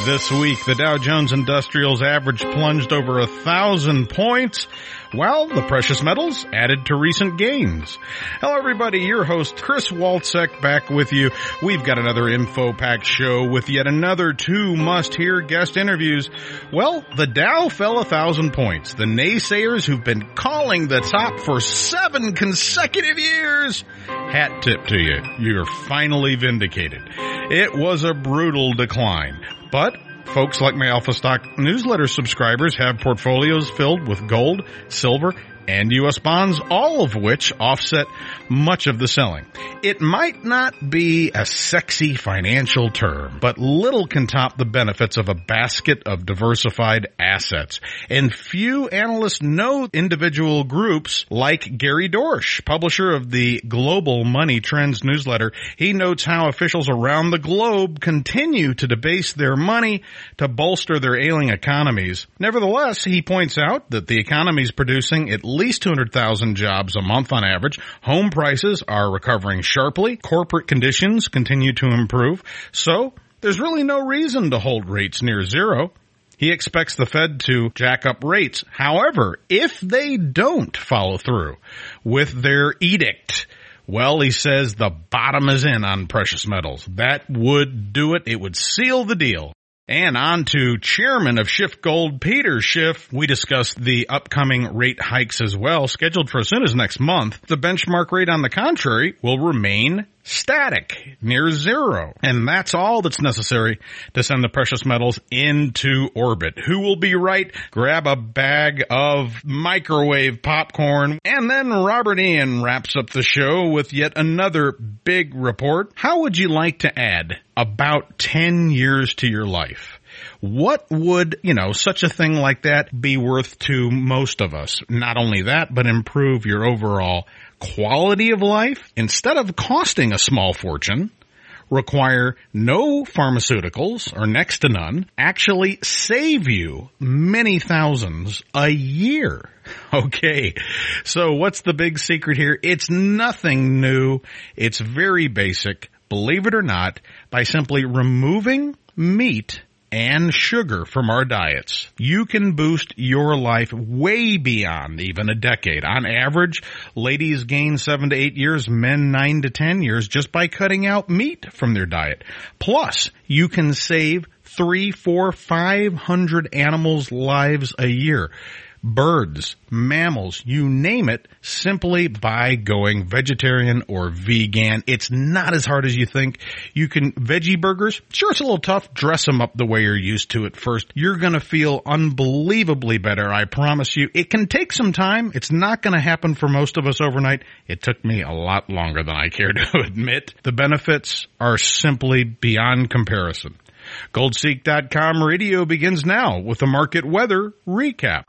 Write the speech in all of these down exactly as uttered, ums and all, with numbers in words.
This week, the Dow Jones Industrials average plunged over a thousand points, while the precious metals added to recent gains. Hello, everybody. Your host, Chris Walczek, back with you. We've got another info-packed show with yet another two must-hear guest interviews. Well, the Dow fell a thousand points. The naysayers who've been calling the top for seven consecutive years, hat tip to you. You're finally vindicated. It was a brutal decline. But folks like my Alpha Stock newsletter subscribers have portfolios filled with gold, silver, and U S bonds, all of which offset much of the selling. It might not be a sexy financial term, but little can top the benefits of a basket of diversified assets. And few analysts know individual groups like Gary Dorsch, publisher of the Global Money Trends newsletter. He notes how officials around the globe continue to debase their money to bolster their ailing economies. Nevertheless, he points out that the economy is producing at least least two hundred thousand jobs a month on average. Home prices are recovering sharply. Corporate conditions continue to improve. So there's really no reason to hold rates near zero. He expects the Fed to jack up rates. However, if they don't follow through with their edict, well, he says the bottom is in on precious metals. That would do it. It would seal the deal. And on to chairman of Schiff Gold, Peter Schiff. We discussed the upcoming rate hikes as well, scheduled for as soon as next month. The benchmark rate, on the contrary, will remain static, near zero. And that's all that's necessary to send the precious metals into orbit. Who will be right? Grab a bag of microwave popcorn. And then Robert Ian wraps up the show with yet another big report. How would you like to add about ten years to your life? What would, you know, such a thing like that be worth to most of us? Not only that, but improve your overall quality of life. Instead of costing a small fortune, require no pharmaceuticals or next to none, actually save you many thousands a year. Okay, so what's the big secret here? It's nothing new. It's very basic. Believe it or not, by simply removing meat and sugar from our diets, you can boost your life way beyond even a decade. On average, ladies gain seven to eight years, men nine to ten years just by cutting out meat from their diet. Plus, you can save three, four, five hundred animals' lives a year. Birds, mammals, you name it, simply by going vegetarian or vegan. It's not as hard as you think. You can, veggie burgers, sure, it's a little tough. Dress them up the way you're used to at first. You're going to feel unbelievably better, I promise you. It can take some time. It's not going to happen for most of us overnight. It took me a lot longer than I care to admit. The benefits are simply beyond comparison. Goldseek dot com radio begins now with a market weather recap.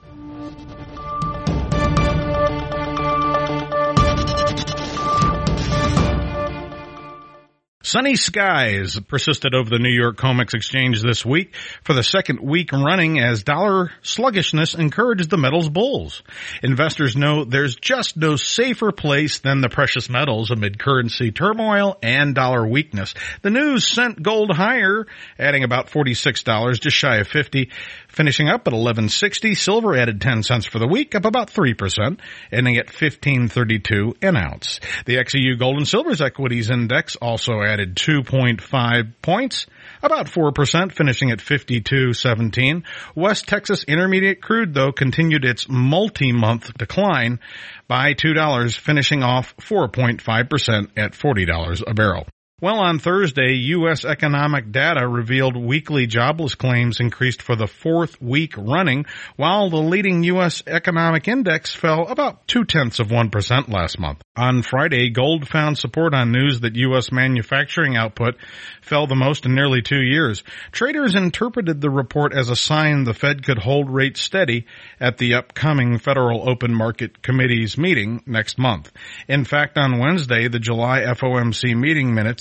Sunny skies persisted over the New York COMEX exchange this week for the second week running as dollar sluggishness encouraged the metals bulls. Investors know there's just no safer place than the precious metals amid currency turmoil and dollar weakness. The news sent gold higher, adding about forty-six dollars, just shy of fifty, finishing up at eleven sixty. Silver added ten cents for the week, up about three percent, ending at fifteen thirty-two an ounce. The X E U Gold and Silver's Equities Index also added two point five points, about four percent, finishing at fifty-two seventeen. West Texas Intermediate Crude, though, continued its multi-month decline by two dollars, finishing off four point five percent at forty dollars a barrel. Well, on Thursday, U S economic data revealed weekly jobless claims increased for the fourth week running, while the leading U S economic index fell about two-tenths of one percent last month. On Friday, gold found support on news that U S manufacturing output fell the most in nearly two years. Traders interpreted the report as a sign the Fed could hold rates steady at the upcoming Federal Open Market Committee's meeting next month. In fact, on Wednesday, the July F O M C meeting minutes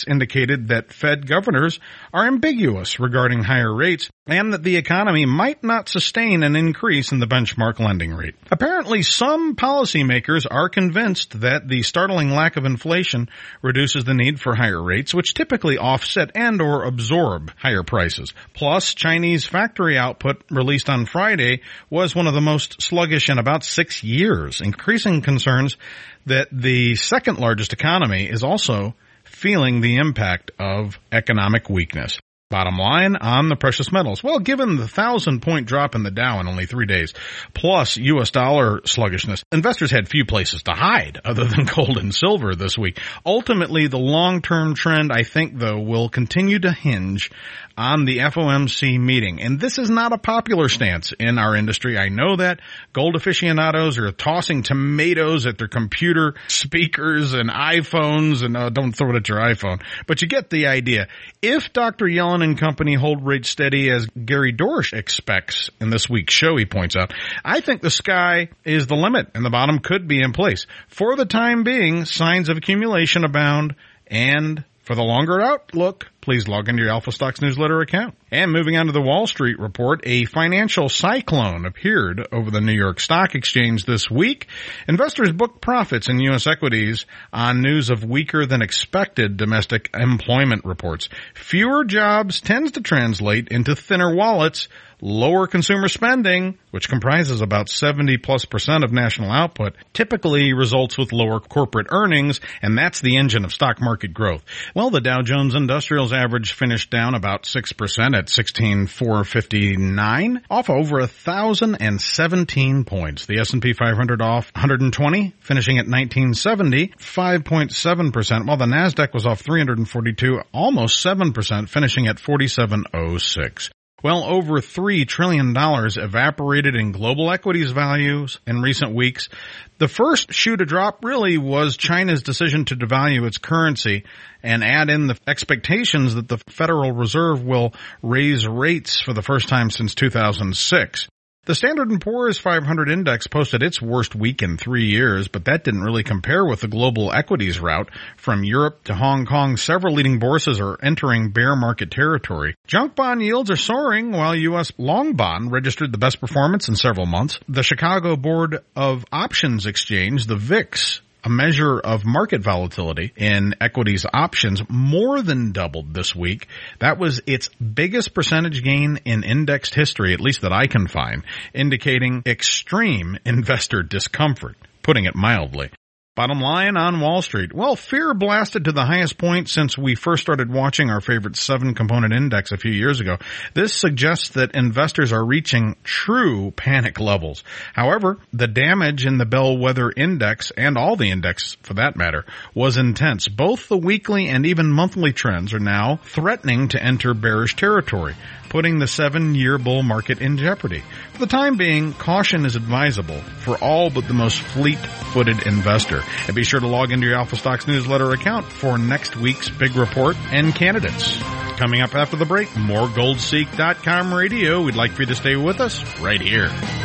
indicated that Fed governors are ambiguous regarding higher rates and that the economy might not sustain an increase in the benchmark lending rate. Apparently, some policymakers are convinced that the startling lack of inflation reduces the need for higher rates, which typically offset and or absorb higher prices. Plus, Chinese factory output released on Friday was one of the most sluggish in about six years, increasing concerns that the second largest economy is also feeling the impact of economic weakness. Bottom line on the precious metals. Well, given the thousand-point drop in the Dow in only three days, plus U S dollar sluggishness, investors had few places to hide other than gold and silver this week. Ultimately, the long-term trend, I think, though, will continue to hinge on the F O M C meeting. And this is not a popular stance in our industry. I know that. Gold aficionados are tossing tomatoes at their computer speakers and iPhones, and uh, don't throw it at your iPhone. But you get the idea. If Doctor Yellen and company hold rates steady as Gary Dorsch expects in this week's show, he points out, I think the sky is the limit and the bottom could be in place. For the time being, signs of accumulation abound, and for the longer outlook, please log into your Alpha Stocks newsletter account. And moving on to the Wall Street report, a financial cyclone appeared over the New York Stock Exchange this week. Investors booked profits in U S equities on news of weaker than expected domestic employment reports. Fewer jobs tends to translate into thinner wallets. Lower consumer spending, which comprises about seventy plus percent of national output, typically results with lower corporate earnings, and that's the engine of stock market growth. Well, the Dow Jones Industrials average finished down about six percent at sixteen thousand four hundred fifty-nine, off over one thousand seventeen points. The S and P five hundred off one hundred twenty, finishing at nineteen seventy, five point seven percent, while the NASDAQ was off three hundred forty-two, almost seven percent, finishing at forty-seven oh six. Well, over three trillion dollars evaporated in global equities values in recent weeks. The first shoe to drop really was China's decision to devalue its currency and add in the expectations that the Federal Reserve will raise rates for the first time since two thousand six. The Standard and Poor's five hundred index posted its worst week in three years, but that didn't really compare with the global equities rout. From Europe to Hong Kong, several leading bourses are entering bear market territory. Junk bond yields are soaring, while U S long bond registered the best performance in several months. The Chicago Board of Options Exchange, the V I X, a measure of market volatility in equities options, more than doubled this week. That was its biggest percentage gain in indexed history, at least that I can find, indicating extreme investor discomfort, putting it mildly. Bottom line on Wall Street. Well, fear blasted to the highest point since we first started watching our favorite seven-component index a few years ago. This suggests that investors are reaching true panic levels. However, the damage in the bellwether index, and all the index for that matter, was intense. Both the weekly and even monthly trends are now threatening to enter bearish territory, putting the seven-year bull market in jeopardy. For the time being, caution is advisable for all but the most fleet-footed investor. And be sure to log into your Alpha Stocks newsletter account for next week's big report and candidates. Coming up after the break, more gold seek dot com radio. We'd like for you to stay with us right here.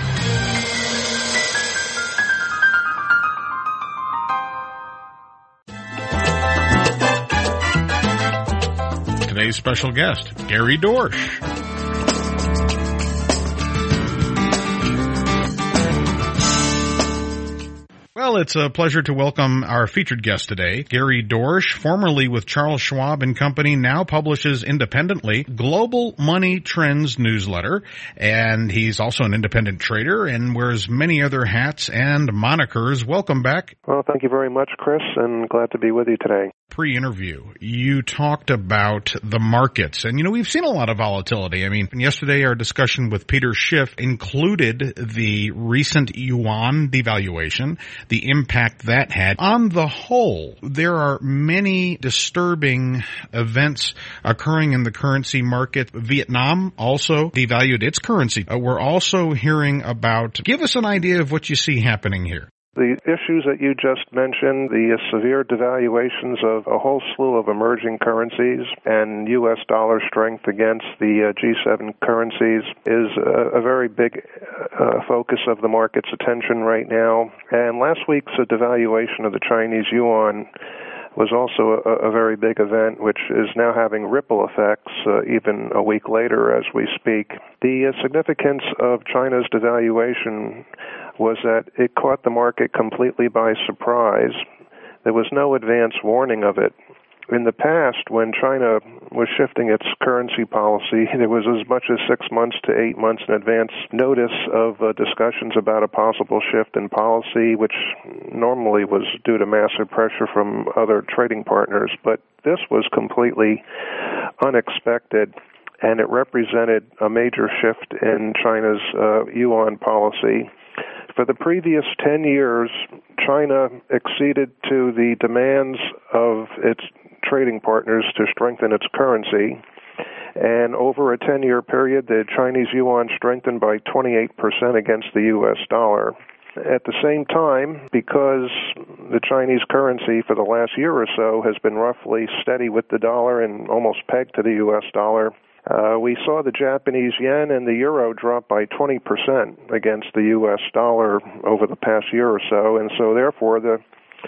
Today's special guest, Gary Dorsch. Well, it's a pleasure to welcome our featured guest today. Gary Dorsch, formerly with Charles Schwab and Company, now publishes independently Global Money Trends newsletter, and he's also an independent trader and wears many other hats and monikers. Welcome back. Well, thank you very much, Chris, and glad to be with you today. Pre-interview, you talked about the markets, and you know, we've seen a lot of volatility. I mean, yesterday our discussion with Peter Schiff included the recent yuan devaluation, the impact that had. On the whole, there are many disturbing events occurring in the currency market. Vietnam also devalued its currency. Uh, we're also hearing about, give us an idea of what you see happening here. The issues that you just mentioned, the severe devaluations of a whole slew of emerging currencies and U S dollar strength against the uh, G seven currencies is a, a very big uh, focus of the market's attention right now. And last week's uh, devaluation of the Chinese yuan was also a, a very big event, which is now having ripple effects uh, even a week later as we speak. The uh, significance of China's devaluation was that it caught the market completely by surprise. There was no advance warning of it. In the past, when China was shifting its currency policy, there was as much as six months to eight months in advance notice of uh, discussions about a possible shift in policy, which normally was due to massive pressure from other trading partners. But this was completely unexpected, and it represented a major shift in China's uh, yuan policy. For the previous ten years, China acceded to the demands of its trading partners to strengthen its currency. And over a ten-year period, the Chinese yuan strengthened by twenty-eight percent against the U S dollar. At the same time, because the Chinese currency for the last year or so has been roughly steady with the dollar and almost pegged to the U S dollar, Uh, we saw the Japanese yen and the euro drop by twenty percent against the U S dollar over the past year or so, and so therefore the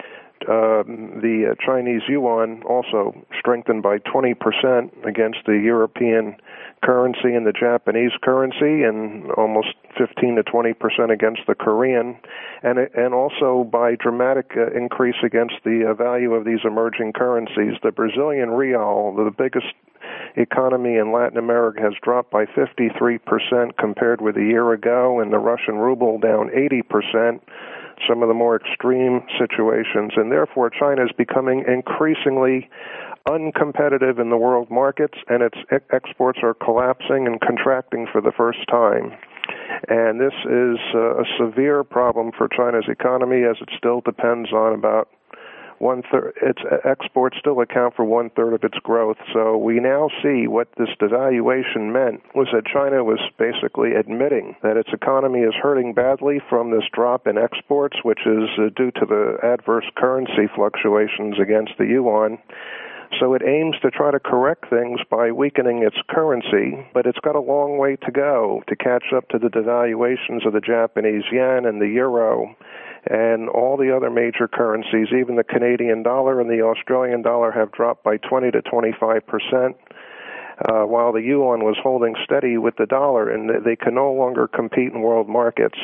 uh, the uh, Chinese yuan also strengthened by twenty percent against the European currency and the Japanese currency, and almost fifteen to twenty percent against the Korean, and and also by dramatic uh, increase against the uh, value of these emerging currencies. The Brazilian real, the biggest economy in Latin America, has dropped by fifty-three percent compared with a year ago, and the Russian ruble down eighty percent, some of the more extreme situations, and therefore China is becoming increasingly uncompetitive in the world markets, and its exports are collapsing and contracting for the first time. And this is a severe problem for China's economy, as it still depends on about One third, its exports still account for one third of its growth. So we now see what this devaluation meant was that China was basically admitting that its economy is hurting badly from this drop in exports, which is uh, due to the adverse currency fluctuations against the yuan. So it aims to try to correct things by weakening its currency, but it's got a long way to go to catch up to the devaluations of the Japanese yen and the euro and all the other major currencies. Even the Canadian dollar and the Australian dollar have dropped by twenty to twenty-five percent, uh, while the yuan was holding steady with the dollar, and they can no longer compete in world markets.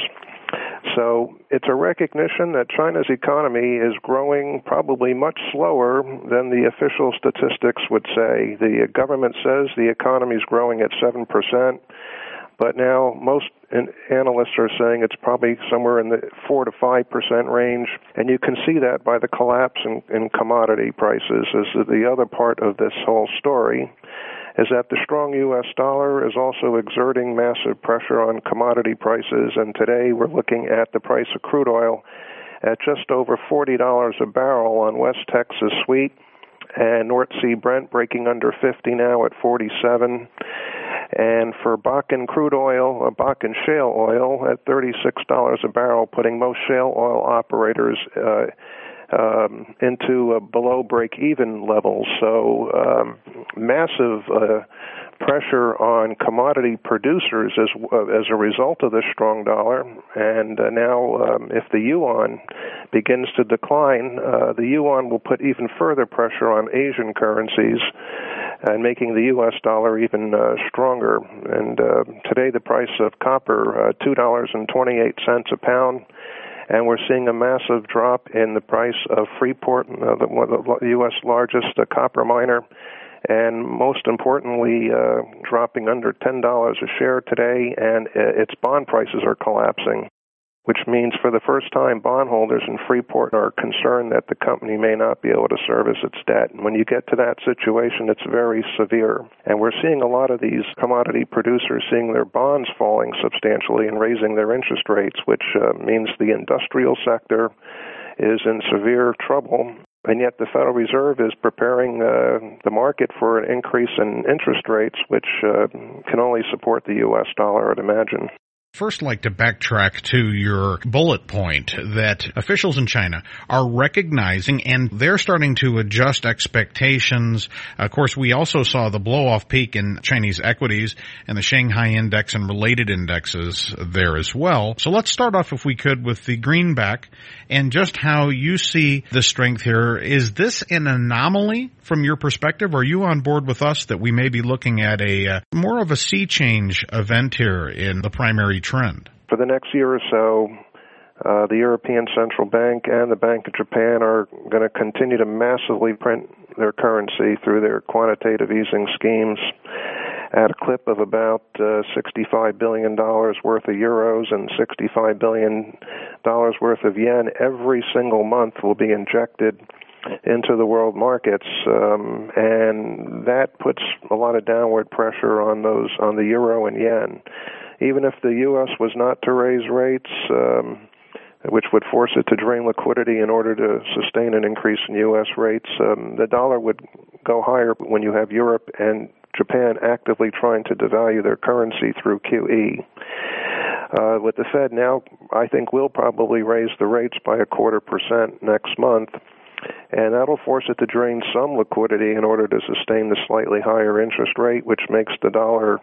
So it's a recognition that China's economy is growing probably much slower than the official statistics would say. The government says the economy is growing at seven percent, but now most analysts are saying it's probably somewhere in the four to five percent range, and you can see that by the collapse in, in commodity prices. Is the other part of this whole story is that the strong U S dollar is also exerting massive pressure on commodity prices, and today we're looking at the price of crude oil at just over forty dollars a barrel on West Texas Sweet, and North Sea Brent breaking under fifty now at forty-seven. And for Bakken crude oil, uh, Bakken shale oil at thirty-six dollars a barrel, putting most shale oil operators uh, um, into uh, below break-even levels. So um, massive uh, pressure on commodity producers as uh, as a result of this strong dollar. And uh, now um, if the yuan begins to decline, uh, the yuan will put even further pressure on Asian currencies, and making the U S dollar even uh, stronger. And uh, today the price of copper, uh, two dollars and twenty-eight cents a pound, and we're seeing a massive drop in the price of Freeport, uh, the, the U S largest uh, copper miner, and most importantly, uh, dropping under ten dollars a share today, and uh, its bond prices are collapsing, which means for the first time bondholders in Freeport are concerned that the company may not be able to service its debt. And when you get to that situation, it's very severe. And we're seeing a lot of these commodity producers seeing their bonds falling substantially and raising their interest rates, which uh, means the industrial sector is in severe trouble. And yet the Federal Reserve is preparing uh, the market for an increase in interest rates, which uh, can only support the U S dollar, I'd imagine. First, like to backtrack to your bullet point that officials in China are recognizing and they're starting to adjust expectations. Of course, we also saw the blow-off peak in Chinese equities and the Shanghai index and related indexes there as well. So let's start off, if we could, with the greenback and just how you see the strength here. Is this an anomaly from your perspective? Are you on board with us that we may be looking at a uh, more of a sea change event here in the primary trend? For the next year or so, uh, the European Central Bank and the Bank of Japan are going to continue to massively print their currency through their quantitative easing schemes at a clip of about uh, sixty-five billion dollars worth of euros and sixty-five billion dollars worth of yen. Every single month will be injected into the world markets, um, and that puts a lot of downward pressure on those on the euro and yen. Even if the U S was not to raise rates, um, which would force it to drain liquidity in order to sustain an increase in U S rates, um, the dollar would go higher when you have Europe and Japan actively trying to devalue their currency through Q E. Uh, with the Fed now, I think will probably raise the rates by a quarter percent next month, and that'll force it to drain some liquidity in order to sustain the slightly higher interest rate, which makes the dollar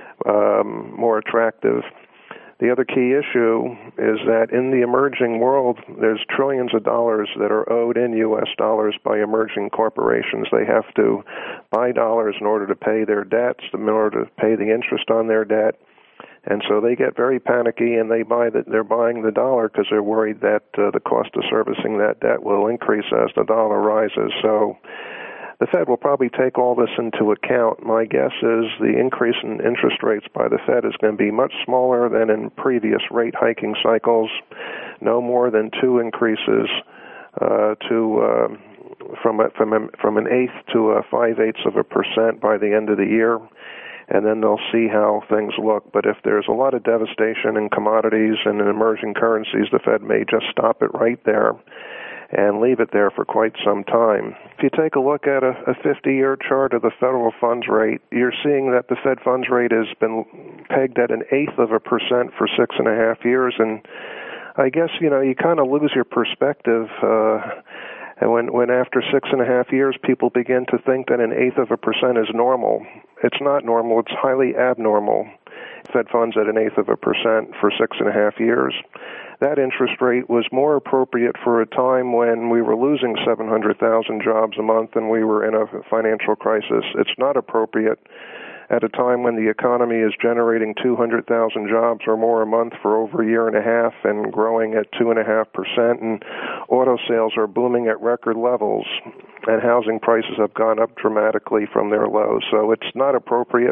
um, more attractive. The other key issue is that in the emerging world, there's trillions of dollars that are owed in U S dollars by emerging corporations. They have to buy dollars in order to pay their debts, in order to pay the interest on their debt. And so they get very panicky, and they buy that they're buying the dollar because they're worried that uh, the cost of servicing that debt will increase as the dollar rises. So the Fed will probably take all this into account. My guess is the increase in interest rates by the Fed is going to be much smaller than in previous rate hiking cycles, no more than two increases uh, to uh, from a, from a, from an eighth to a five-eighths of a percent by the end of the year. And then they'll see how things look. But if there's a lot of devastation in commodities and in emerging currencies, the Fed may just stop it right there and leave it there for quite some time. If you take a look at a fifty-year chart of the federal funds rate, you're seeing that the Fed funds rate has been pegged at an eighth of a percent for six and a half years. And I guess, you know, you kind of lose your perspective uh, And when, when after six and a half years people begin to think that an eighth of a percent is normal, it's not normal, it's highly abnormal. Fed funds at an eighth of a percent for six and a half years. That interest rate was more appropriate for a time when we were losing seven hundred thousand jobs a month and we were in a financial crisis. It's not appropriate at a time when the economy is generating two hundred thousand jobs or more a month for over a year and a half and growing at two point five percent, and auto sales are booming at record levels, and housing prices have gone up dramatically from their lows. So it's not appropriate.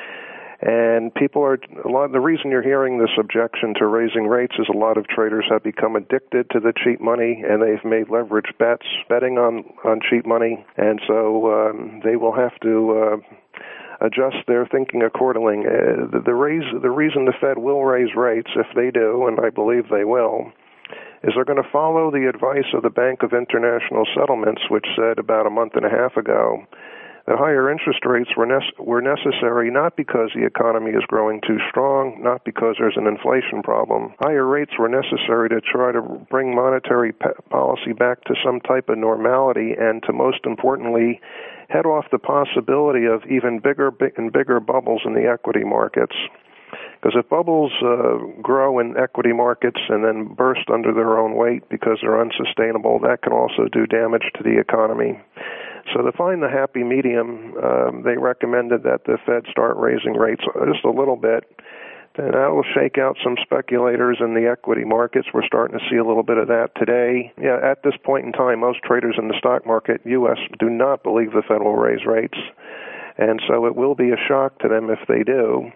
And people are, a lot, the reason you're hearing this objection to raising rates is a lot of traders have become addicted to the cheap money, and they've made leverage bets betting on, on cheap money, and so um, they will have to uh, adjust their thinking accordingly. Uh, the, the, raise, the reason the Fed will raise rates, if they do, and I believe they will, is they're going to follow the advice of the Bank of International Settlements, which said about a month and a half ago that higher interest rates were, nece- were necessary not because the economy is growing too strong, not because there's an inflation problem. Higher rates were necessary to try to bring monetary p- policy back to some type of normality and to, most importantly, head off the possibility of even bigger big and bigger bubbles in the equity markets. Because if bubbles uh, grow in equity markets and then burst under their own weight because they're unsustainable, that can also do damage to the economy. So to find the happy medium, um, they recommended that the Fed start raising rates just a little bit. And that will shake out some speculators in the equity markets. We're starting to see a little bit of that today. Yeah, at this point in time, most traders in the stock market, U S, do not believe the Fed will raise rates. And so it will be a shock to them if they do.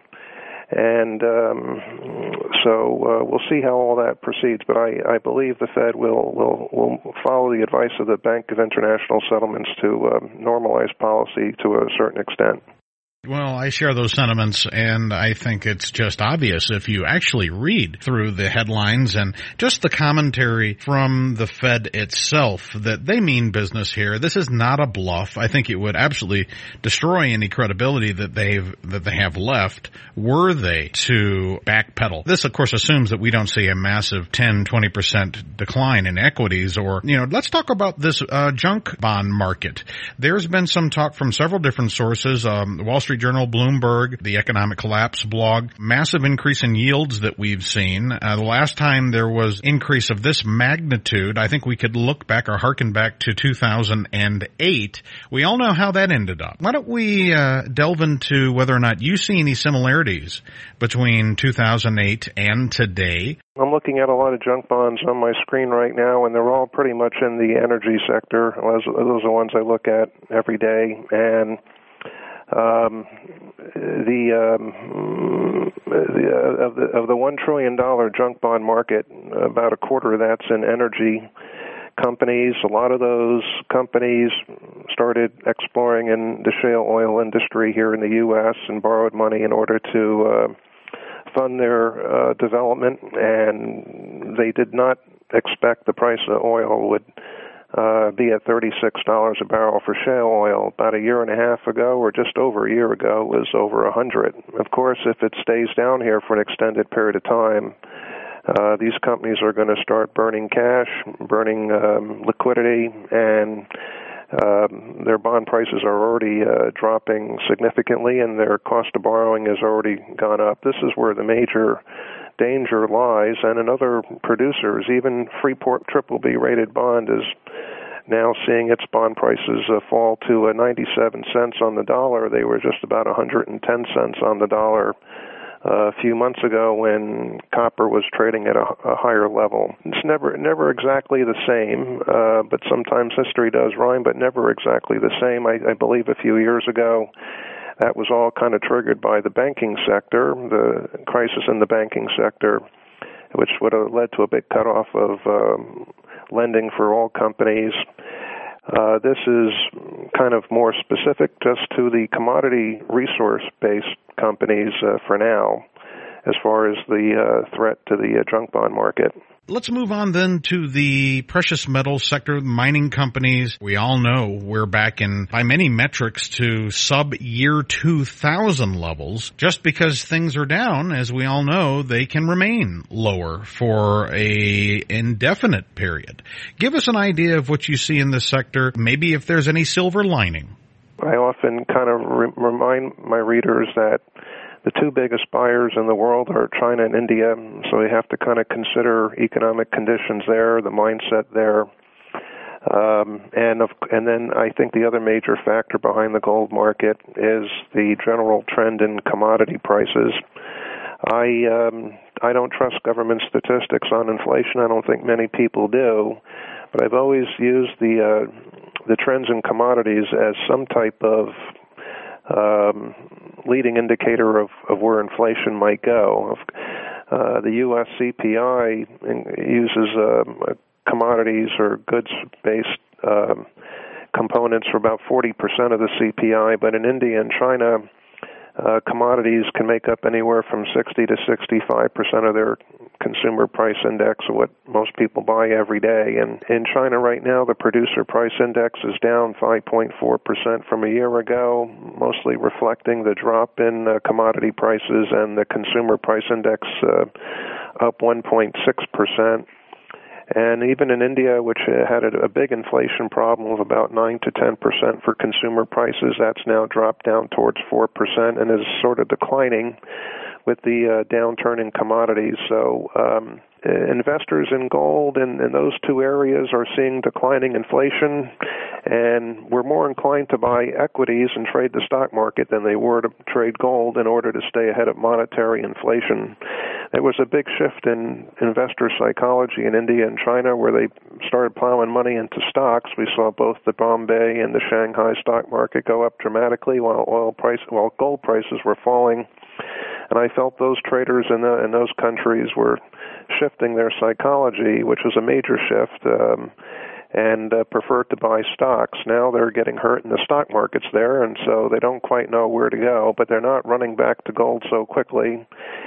And um, so uh, we'll see how all that proceeds. But I, I believe the Fed will, will, will follow the advice of the Bank of International Settlements to um, normalize policy to a certain extent. Well, I share those sentiments, and I think it's just obvious if you actually read through the headlines and just the commentary from the Fed itself that they mean business here. This is not a bluff. I think it would absolutely destroy any credibility that they've that they have left were they to backpedal. This, of course, assumes that we don't see a massive ten, twenty percent decline in equities or, you know, let's talk about this uh, junk bond market. There's been some talk from several different sources, um, the Wall Street Journal, Bloomberg, the Economic Collapse blog, massive increase in yields that we've seen. Uh, the last time there was increase of this magnitude, I think we could look back or harken back to two thousand eight. We all know how that ended up. Why don't we uh, delve into whether or not you see any similarities between two thousand eight and today? I'm looking at a lot of junk bonds on my screen right now, and they're all pretty much in the energy sector. Those, those are the ones I look at every day, and Um, the, um, the uh, of the of the one trillion dollar junk bond market, about a quarter of that's in energy companies. A lot of those companies started exploring in the shale oil industry here in the U S and borrowed money in order to uh, fund their uh, development, and they did not expect the price of oil would Uh, be at thirty-six dollars a barrel for shale oil. About a year and a half ago, or just over a year ago, was over one hundred. Of course, if it stays down here for an extended period of time, uh, these companies are going to start burning cash, burning um, liquidity, and um, their bond prices are already uh, dropping significantly, and their cost of borrowing has already gone up. This is where the major danger lies, and in other producers, even Freeport triple B rated bond is now seeing its bond prices uh, fall to uh, ninety-seven cents on the dollar. They were just about one hundred ten cents on the dollar uh, a few months ago when copper was trading at a, a higher level. It's never never exactly the same, uh, but sometimes history does rhyme, but never exactly the same. I, I believe a few years ago, that was all kind of triggered by the banking sector, the crisis in the banking sector, which would have led to a big cutoff of um, lending for all companies. Uh, this is kind of more specific just to the commodity resource-based companies uh, for now, as far as the uh, threat to the uh, junk bond market. Let's move on then to the precious metals sector, mining companies. We all know we're back in, by many metrics, to sub-year two thousand levels. Just because things are down, as we all know, they can remain lower for a indefinite period. Give us an idea of what you see in this sector, maybe if there's any silver lining. I often kind of re- remind my readers that the two biggest buyers in the world are China and India, so we have to kind of consider economic conditions there, the mindset there. Um, and of, and then I think the other major factor behind the gold market is the general trend in commodity prices. I um, I don't trust government statistics on inflation. I don't think many people do, but I've always used the uh, the trends in commodities as some type of um, leading indicator of, of where inflation might go. Uh, the U S C P I uses um, commodities or goods-based um, components for about forty percent of the C P I, but in India and China, uh, commodities can make up anywhere from sixty to sixty-five percent of their consumer price index, of what most people buy every day. And in China right now, the producer price index is down five point four percent from a year ago, mostly reflecting the drop in uh, commodity prices, and the consumer price index uh, up one point six percent. And even in India, which had a, a big inflation problem of about nine to ten percent for consumer prices, that's now dropped down towards four percent and is sort of declining with the uh, downturn in commodities. So um, investors in gold and, and those two areas are seeing declining inflation, and we're more inclined to buy equities and trade the stock market than they were to trade gold in order to stay ahead of monetary inflation. There was a big shift in investor psychology in India and China where they started plowing money into stocks. We saw both the Bombay and the Shanghai stock market go up dramatically while oil price, while gold prices were falling. And I felt those traders in, the, in those countries were shifting their psychology, which was a major shift. Um, and uh, prefer to buy stocks. Now they're getting hurt in the stock markets there, and so they don't quite know where to go, but they're not running back to gold so quickly.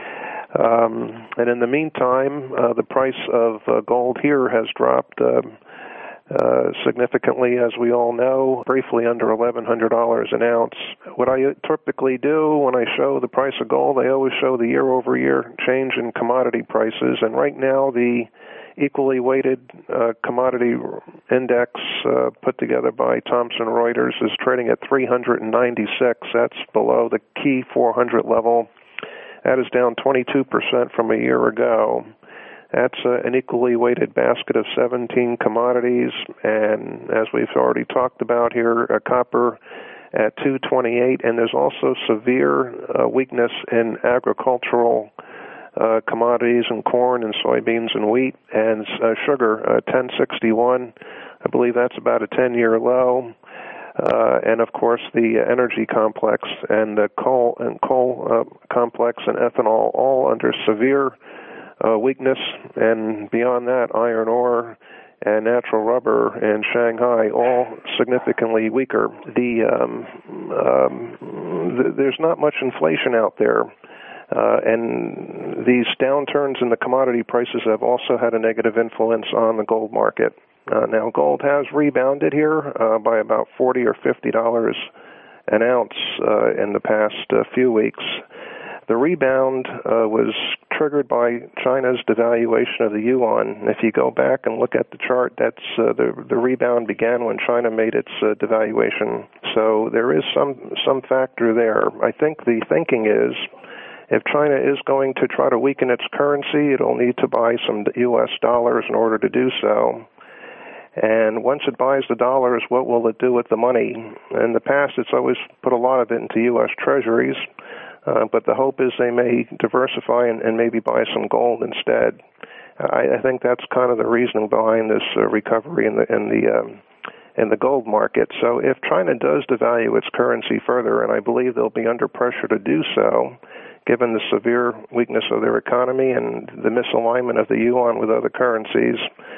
Um, and in the meantime, uh, the price of uh, gold here has dropped uh, uh, significantly, as we all know, briefly under eleven hundred dollars an ounce. What I typically do when I show the price of gold, I always show the year-over-year change in commodity prices, and right now the equally weighted uh, commodity index uh, put together by Thomson Reuters is trading at three hundred ninety-six. That's below the key four hundred level. That is down twenty-two percent from a year ago. That's uh, an equally weighted basket of seventeen commodities, and as we've already talked about here, uh, copper at two twenty-eight, and there's also severe uh, weakness in agricultural uh, commodities and corn and soybeans and wheat, and uh, sugar, uh, ten sixty-one. I believe that's about a ten-year low. Uh, and of course the energy complex and the coal and coal uh, complex and ethanol all under severe uh, weakness, and beyond that, iron ore and natural rubber in Shanghai all significantly weaker. The um, um, th- there's not much inflation out there. Uh, and these downturns in the commodity prices have also had a negative influence on the gold market. Uh, now, gold has rebounded here uh, by about forty or fifty dollars an ounce uh, in the past uh, few weeks. The rebound uh, was triggered by China's devaluation of the yuan. If you go back and look at the chart, that's uh, the the rebound began when China made its uh, devaluation. So there is some some factor there. I think the thinking is, if China is going to try to weaken its currency, it'll need to buy some U S dollars in order to do so. And once it buys the dollars, what will it do with the money? In the past, it's always put a lot of it into U S treasuries, uh, but the hope is they may diversify and, and maybe buy some gold instead. I, I think that's kind of the reasoning behind this uh, recovery in the in the um, in the gold market. So if China does devalue its currency further, and I believe they'll be under pressure to do so, given the severe weakness of their economy and the misalignment of the yuan with other currencies,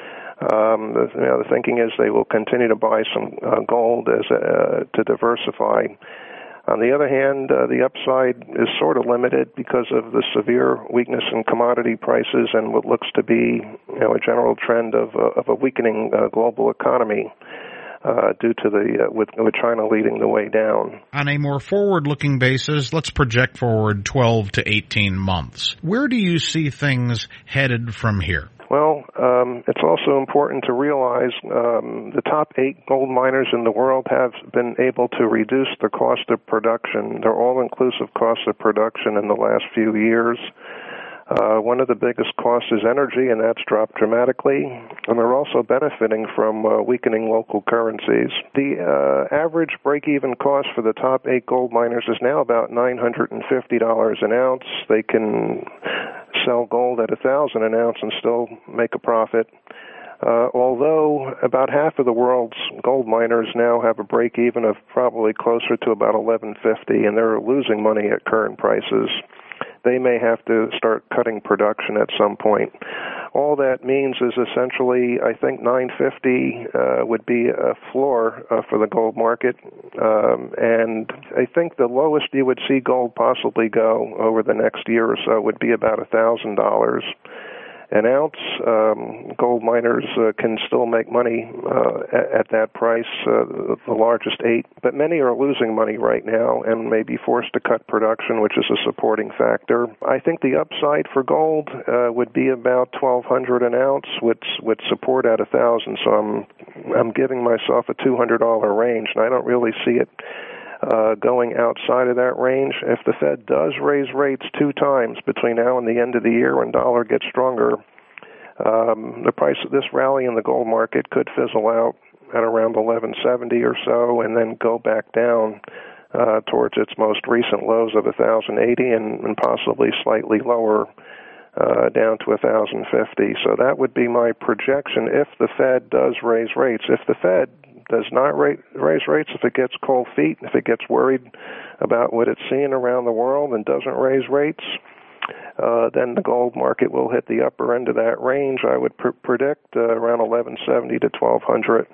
Um, the, you know, the thinking is they will continue to buy some uh, gold as uh, to diversify. On the other hand, uh, the upside is sort of limited because of the severe weakness in commodity prices and what looks to be, you know, a general trend of, uh, of a weakening uh, global economy uh, due to the uh, with, with China leading the way down. On a more forward-looking basis, let's project forward twelve to eighteen months. Where do you see things headed from here? Well, um, it's also important to realize um, the top eight gold miners in the world have been able to reduce the cost of production, their all-inclusive cost of production in the last few years. Uh, one of the biggest costs is energy, and that's dropped dramatically. And they're also benefiting from uh, weakening local currencies. The uh, average break-even cost for the top eight gold miners is now about nine hundred fifty dollars an ounce. They can sell gold at one thousand dollars an ounce and still make a profit. Uh, although about half of the world's gold miners now have a break-even of probably closer to about eleven fifty, and they're losing money at current prices. They may have to start cutting production at some point. All that means is essentially, I think nine fifty uh, would be a floor uh, for the gold market, um, and I think the lowest you would see gold possibly go over the next year or so would be about one thousand dollars an ounce. Um, gold miners uh, can still make money uh, at, at that price, uh, the largest eight, but many are losing money right now and may be forced to cut production, which is a supporting factor. I think the upside for gold uh, would be about twelve hundred an ounce with with support at one thousand. So I'm I'm giving myself a two hundred dollars range, and I don't really see it Uh, going outside of that range. If the Fed does raise rates two times between now and the end of the year when dollar gets stronger, um, the price of this rally in the gold market could fizzle out at around eleven seventy or so and then go back down uh, towards its most recent lows of one thousand eighty and, and possibly slightly lower uh, down to one thousand fifty. So that would be my projection if the Fed does raise rates. If the Fed does not rate, raise rates, if it gets cold feet, if it gets worried about what it's seeing around the world and doesn't raise rates, uh, then the gold market will hit the upper end of that range. I would pr- predict uh, around eleven seventy to twelve hundred.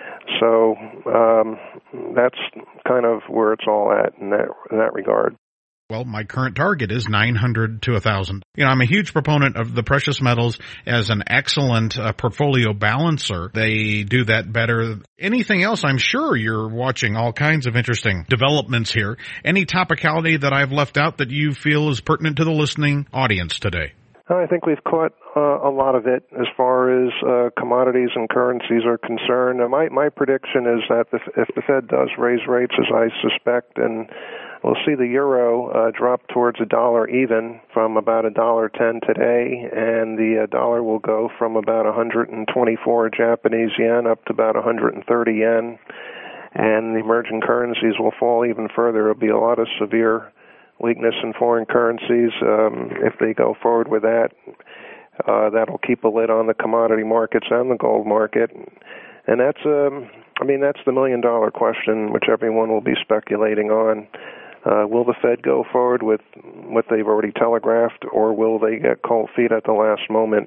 So um, that's kind of where it's all at in that in that regard. Well, my current target is nine hundred to one thousand. You know, I'm a huge proponent of the precious metals as an excellent uh, portfolio balancer. They do that better. Anything else, I'm sure you're watching all kinds of interesting developments here. Any topicality that I've left out that you feel is pertinent to the listening audience today? I think we've caught uh, a lot of it as far as uh, commodities and currencies are concerned. Now, my, my prediction is that if, if the Fed does raise rates, as I suspect, and we'll see the euro uh, drop towards a dollar even from about a dollar ten today, and the uh, dollar will go from about one hundred twenty-four Japanese yen up to about one hundred thirty yen, and the emerging currencies will fall even further. There'll be a lot of severe weakness in foreign currencies. Um, if they go forward with that, uh, that'll keep a lid on the commodity markets and the gold market. And that's, um, I mean, that's the million-dollar question, which everyone will be speculating on. Uh, will the Fed go forward with what they've already telegraphed, or will they get cold feet at the last moment?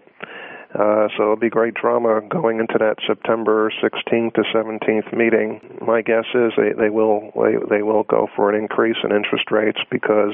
Uh, so it'll be great drama going into that September sixteenth to seventeenth meeting. My guess is they, they will they, they will go for an increase in interest rates because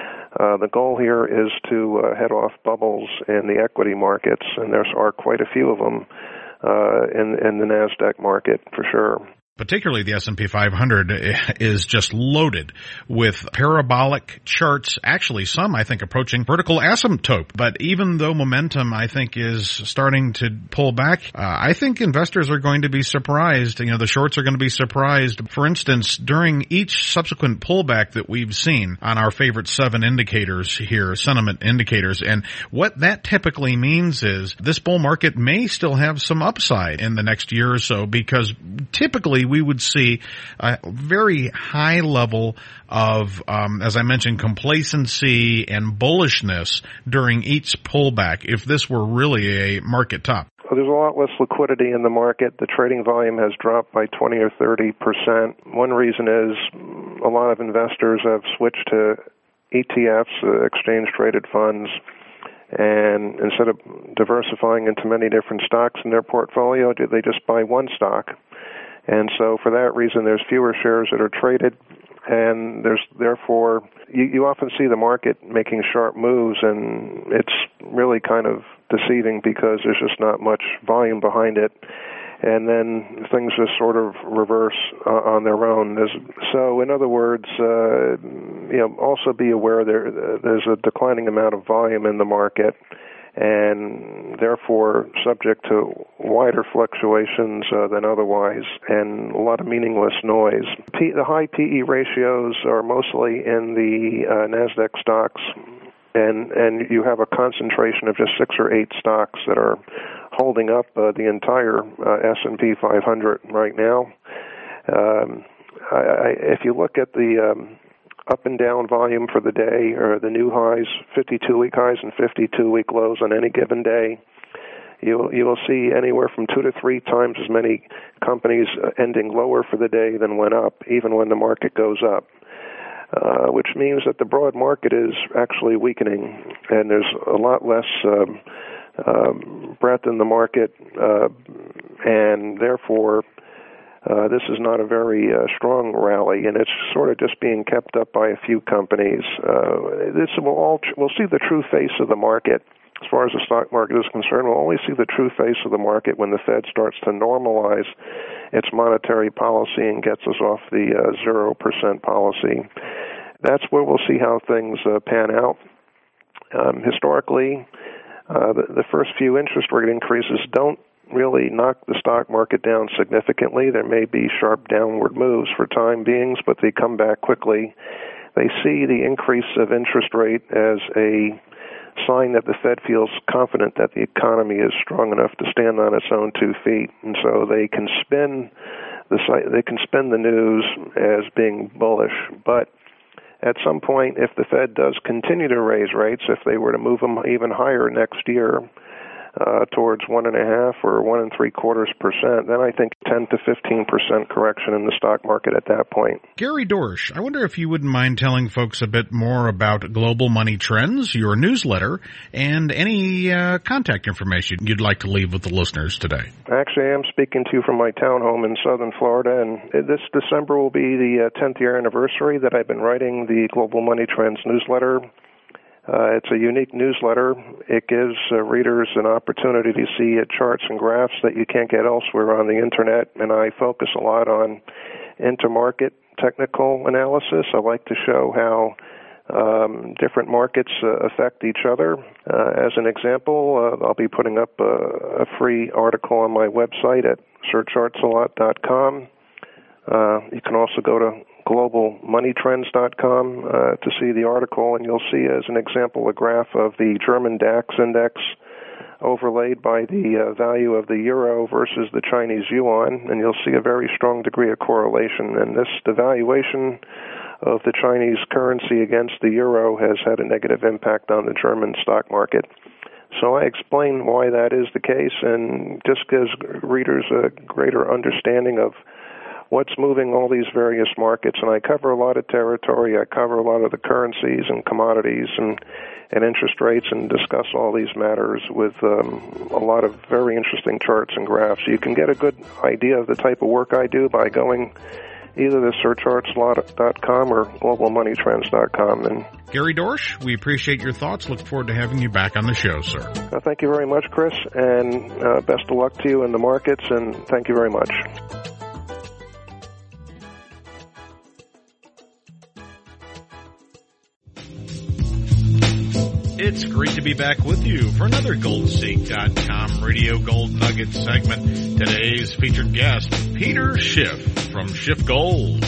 uh, the goal here is to uh, head off bubbles in the equity markets, and there are quite a few of them uh, in in the NASDAQ market for sure. Particularly the S and P five hundred is just loaded with parabolic charts, actually some, I think, approaching vertical asymptote. But even though momentum, I think, is starting to pull back, uh, I think investors are going to be surprised. You know, the shorts are going to be surprised. For instance, during each subsequent pullback that we've seen on our favorite seven indicators here, sentiment indicators, and what that typically means is this bull market may still have some upside in the next year or so, because typically we would see a very high level of, um, as I mentioned, complacency and bullishness during each pullback if this were really a market top. Well, there's a lot less liquidity in the market. The trading volume has dropped by twenty or thirty percent. One reason is a lot of investors have switched to E T Fs, uh, exchange-traded funds, and instead of diversifying into many different stocks in their portfolio, they just buy one stock. And so for that reason, there's fewer shares that are traded, and there's therefore, you, you often see the market making sharp moves, and it's really kind of deceiving because there's just not much volume behind it. And then things just sort of reverse uh, on their own. There's, so in other words, uh, you know, also be aware there there's a declining amount of volume in the market, and therefore subject to wider fluctuations uh, than otherwise, and a lot of meaningless noise. P- the high P E ratios are mostly in the uh, NASDAQ stocks, and, and you have a concentration of just six or eight stocks that are holding up uh, the entire uh, S and P five hundred right now. Um, I, I, if you look at the um, up and down volume for the day, or the new highs, fifty-two week highs and fifty-two week lows on any given day, you you will see anywhere from two to three times as many companies ending lower for the day than went up, even when the market goes up, uh, which means that the broad market is actually weakening, and there's a lot less um, um, breadth in the market, uh, and therefore Uh, this is not a very uh, strong rally, and it's sort of just being kept up by a few companies. Uh, this will all tr- we'll see the true face of the market as far as the stock market is concerned. We'll only see the true face of the market when the Fed starts to normalize its monetary policy and gets us off the uh, zero percent policy. That's where we'll see how things uh, pan out. Um, historically, uh, the, the first few interest rate increases don't really knock the stock market down significantly. There may be sharp downward moves for time beings, but they come back quickly. They see the increase of interest rate as a sign that the Fed feels confident that the economy is strong enough to stand on its own two feet, and so they can spin the they can spin the news as being bullish. But at some point, if the Fed does continue to raise rates, if they were to move them even higher next year, uh, towards one and a half or one and three quarters percent, then I think ten to fifteen percent correction in the stock market at that point. Gary Dorsch, I wonder if you wouldn't mind telling folks a bit more about Global Money Trends, your newsletter, and any uh, contact information you'd like to leave with the listeners today. Actually, I am speaking to you from my townhome in southern Florida, and this December will be the uh, tenth year anniversary that I've been writing the Global Money Trends newsletter. Uh, it's a unique newsletter. It gives uh, readers an opportunity to see uh, charts and graphs that you can't get elsewhere on the Internet, and I focus a lot on intermarket technical analysis. I like to show how um, different markets uh, affect each other. Uh, as an example, uh, I'll be putting up a, a free article on my website at sir charts a lot dot com. Uh, you can also go to global money trends dot com uh, to see the article, and you'll see as an example a graph of the German DAX index overlaid by the uh, value of the euro versus the Chinese yuan, and you'll see a very strong degree of correlation. And this devaluation of the Chinese currency against the euro has had a negative impact on the German stock market. So I explain why that is the case, and just gives readers a greater understanding of what's moving all these various markets. And I cover a lot of territory. I cover a lot of the currencies and commodities and, and interest rates, and discuss all these matters with um, a lot of very interesting charts and graphs. You can get a good idea of the type of work I do by going either to sir charts a lot dot com or global money trends dot com. And Gary Dorsch, we appreciate your thoughts. Look forward to having you back on the show, sir. Uh, thank you very much, Chris, and uh, best of luck to you in the markets, and thank you very much. It's great to be back with you for another gold stake dot com Radio Gold Nugget segment. Today's featured guest, Peter Schiff from Schiff Gold.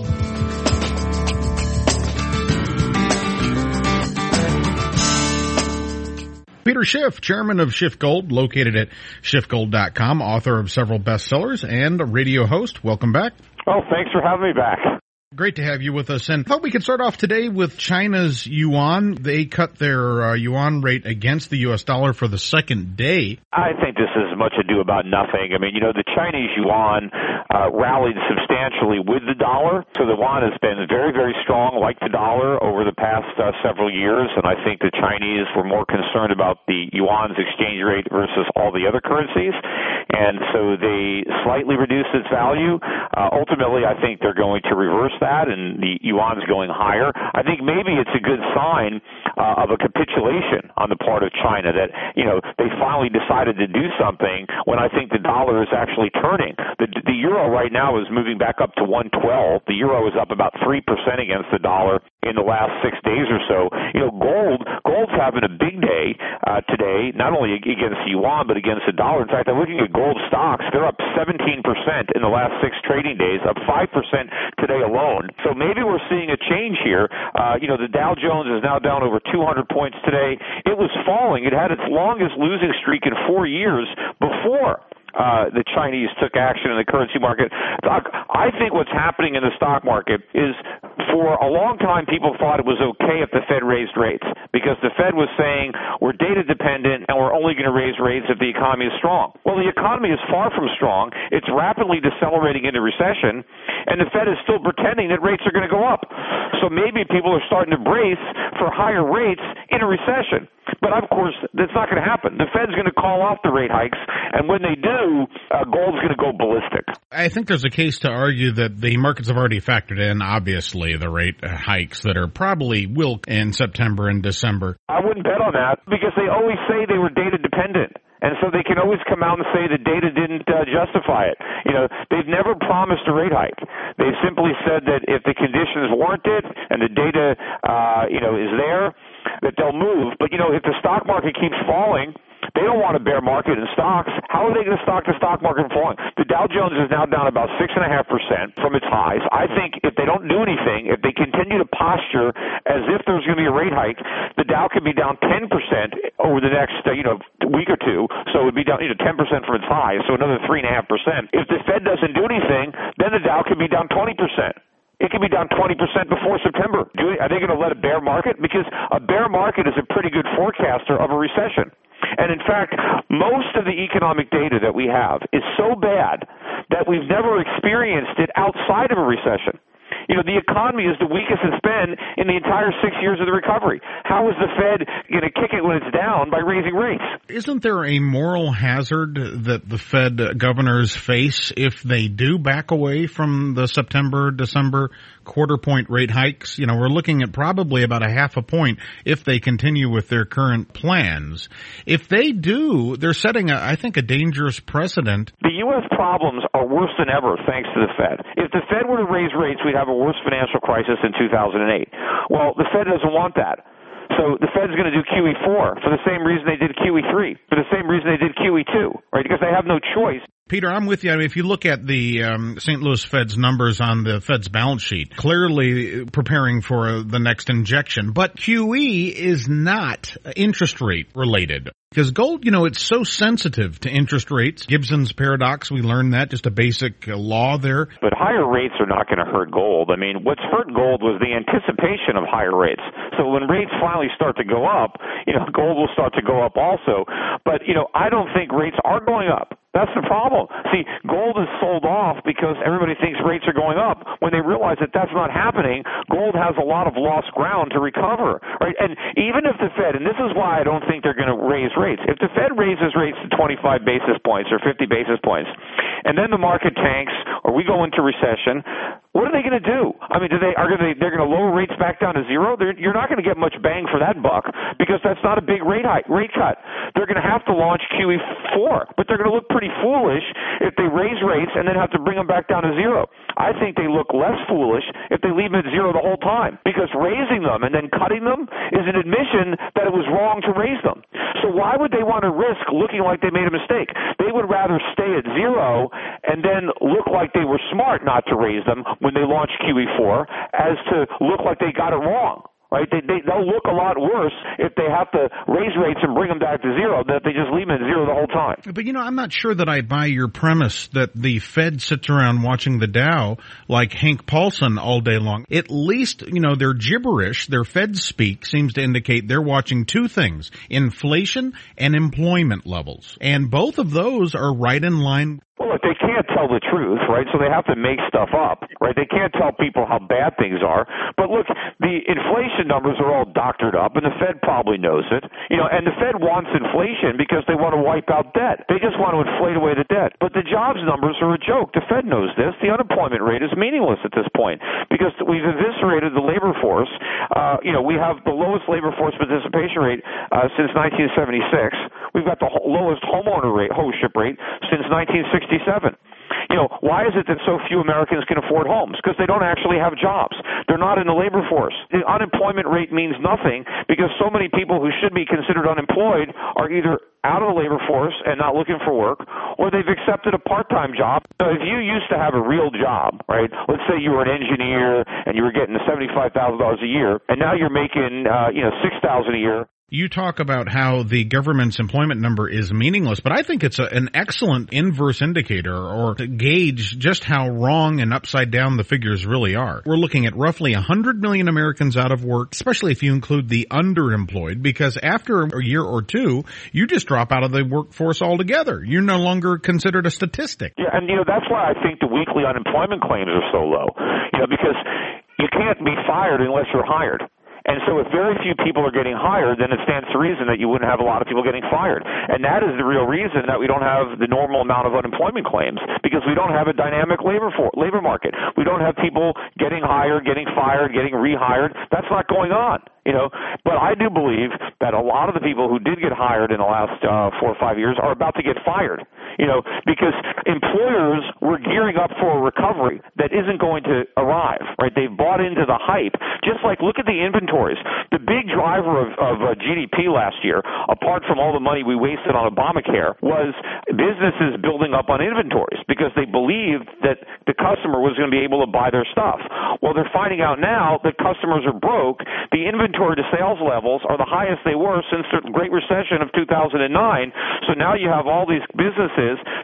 Peter Schiff, chairman of Schiff Gold, located at schiff gold dot com, author of several bestsellers, and a radio host. Welcome back. Oh, thanks for having me back. Great to have you with us. And I thought we could start off today with China's yuan. They cut their uh, yuan rate against the U S dollar for the second day. I think this is much ado about nothing. I mean, you know, the Chinese yuan uh, rallied substantially with the dollar. So the yuan has been very, very strong, like the dollar, over the past uh, several years. And I think the Chinese were more concerned about the yuan's exchange rate versus all the other currencies. And so they slightly reduced its value. Uh, ultimately, I think they're going to reverse that, and the yuan's going higher. I think maybe it's a good sign uh, of a capitulation on the part of China that, you know, they finally decided to do something when I think the dollar is actually turning. The, the euro right now is moving back up to one twelve. The euro is up about three percent against the dollar in the last six days or so. You know, gold, gold's having a big day uh, today, not only against the yuan, but against the dollar. In fact, I'm looking at gold stocks. They're up seventeen percent in the last six trading days, up five percent today alone. So maybe we're seeing a change here. Uh, you know, the Dow Jones is now down over two hundred points today. It was falling. It had its longest losing streak in four years before Uh, the Chinese took action in the currency market. Doc, I think what's happening in the stock market is, for a long time, people thought it was okay if the Fed raised rates, because the Fed was saying we're data dependent and we're only going to raise rates if the economy is strong. Well, the economy is far from strong. It's rapidly decelerating into recession, and the Fed is still pretending that rates are going to go up. So maybe people are starting to brace for higher rates in a recession. But, of course, that's not going to happen. The Fed's going to call off the rate hikes, and when they do, uh, gold's going to go ballistic. I think there's a case to argue that the markets have already factored in, obviously, the rate hikes that are probably will in September and December. I wouldn't bet on that, because they always say they were data dependent. And so they can always come out and say the data didn't uh, justify it. You know, they've never promised a rate hike. They've simply said that if the conditions warrant it and the data, uh, you know, is there, that they'll move. But, you know, if the stock market keeps falling, they don't want a bear market in stocks. How are they going to stop the stock market from falling? The Dow Jones is now down about six point five percent from its highs. I think if they don't do anything, if they continue to posture as if there's going to be a rate hike, the Dow could be down ten percent over the next, uh, you know, week or two. So it would be down, you know, ten percent from its highs, so another three point five percent. If the Fed doesn't do anything, then the Dow could be down twenty percent. It could be down twenty percent before September. Are they going to let a bear market? Because a bear market is a pretty good forecaster of a recession. And in fact, most of the economic data that we have is so bad that we've never experienced it outside of a recession. You know, the economy is the weakest it's been in the entire six years of the recovery. How is the Fed going to kick it when it's down by raising rates? Isn't there a moral hazard that the Fed governors face if they do back away from the September, December quarter point rate hikes? You know, we're looking at probably about a half a point if they continue with their current plans. If they do, they're setting, a, I think, a dangerous precedent. The U S problems are worse than ever thanks to the Fed. If the Fed were to raise rates, we'd have a worse financial crisis in two thousand eight. Well, the Fed doesn't want that. So the Fed's going to do Q E four for the same reason they did Q E three, for the same reason they did Q E two, right? Because they have no choice. Peter, I'm with you. I mean, if you look at the um, Saint Louis Fed's numbers on the Fed's balance sheet, clearly preparing for uh, the next injection. But Q E is not interest rate related. Because gold, you know, it's so sensitive to interest rates. Gibson's paradox, we learned that, just a basic uh, law there. But higher rates are not going to hurt gold. I mean, what's hurt gold was the anticipation of higher rates. So when rates finally start to go up, you know, gold will start to go up also. But, you know, I don't think rates are going up. That's the problem. See, gold is sold off because everybody thinks rates are going up. When they realize that that's not happening, gold has a lot of lost ground to recover, right? And even if the Fed, and this is why I don't think they're going to raise rates, if the Fed raises rates to twenty-five basis points or fifty basis points, and then the market tanks or we go into recession, what are they going to do? I mean, do they are they they're going to lower rates back down to zero? They're, you're not going to get much bang for that buck because that's not a big rate hike, rate cut. They're going to have to launch Q E four, but they're going to look pretty foolish if they raise rates and then have to bring them back down to zero. I think they look less foolish if they leave them at zero the whole time, because raising them and then cutting them is an admission that it was wrong to raise them. So why would they want to risk looking like they made a mistake? They would rather stay at zero and then look like they were smart not to raise them when they launch Q E four as to look like they got it wrong. Right? They, they, they'll look a lot worse if they have to raise rates and bring them back to zero than if they just leave them at zero the whole time. But, you know, I'm not sure that I buy your premise that the Fed sits around watching the Dow like Hank Paulson all day long. At least, you know, their gibberish, their Fed speak seems to indicate they're watching two things, inflation and employment levels. And both of those are right in line. Well, look, they can't tell the truth, right? So they have to make stuff up, right? They can't tell people how bad things are. But look, the inflation numbers are all doctored up, and the Fed probably knows it. You know, and the Fed wants inflation because they want to wipe out debt. They just want to inflate away the debt. But the jobs numbers are a joke. The Fed knows this. The unemployment rate is meaningless at this point because we've eviscerated the labor force. Uh, you know, we have the lowest labor force participation rate uh, since nineteen seventy-six. We've got the ho- lowest homeowner rate, hostship rate, since nineteen sixty-seven. You know, why is it that so few Americans can afford homes? Because they don't actually have jobs. They're not in the labor force. The unemployment rate means nothing because so many people who should be considered unemployed are either out of the labor force and not looking for work, or they've accepted a part-time job. So if you used to have a real job, right, let's say you were an engineer and you were getting seventy-five thousand dollars a year, and now you're making, uh, you know, six thousand dollars a year. You talk about how the government's employment number is meaningless, but I think it's a, an excellent inverse indicator or to gauge just how wrong and upside down the figures really are. We're looking at roughly one hundred million Americans out of work, especially if you include the underemployed, because after a year or two, you just drop out of the workforce altogether. You're no longer considered a statistic. Yeah, and, you know, that's why I think the weekly unemployment claims are so low, you know, because you can't be fired unless you're hired. And so if very few people are getting hired, then it stands to reason that you wouldn't have a lot of people getting fired. And that is the real reason that we don't have the normal amount of unemployment claims, because we don't have a dynamic labor for, labor market. We don't have people getting hired, getting fired, getting rehired. That's not going on, you know. But I do believe that a lot of the people who did get hired in the last uh, four or five years are about to get fired, you know, because employers were gearing up for a recovery that isn't going to arrive, right? They've bought into the hype. Just like, look at the inventory. The big driver of, of uh, G D P last year, apart from all the money we wasted on Obamacare, was businesses building up on inventories because they believed that the customer was going to be able to buy their stuff. Well, they're finding out now that customers are broke. The inventory to sales levels are the highest they were since the Great Recession of two thousand nine. So now you have all these businesses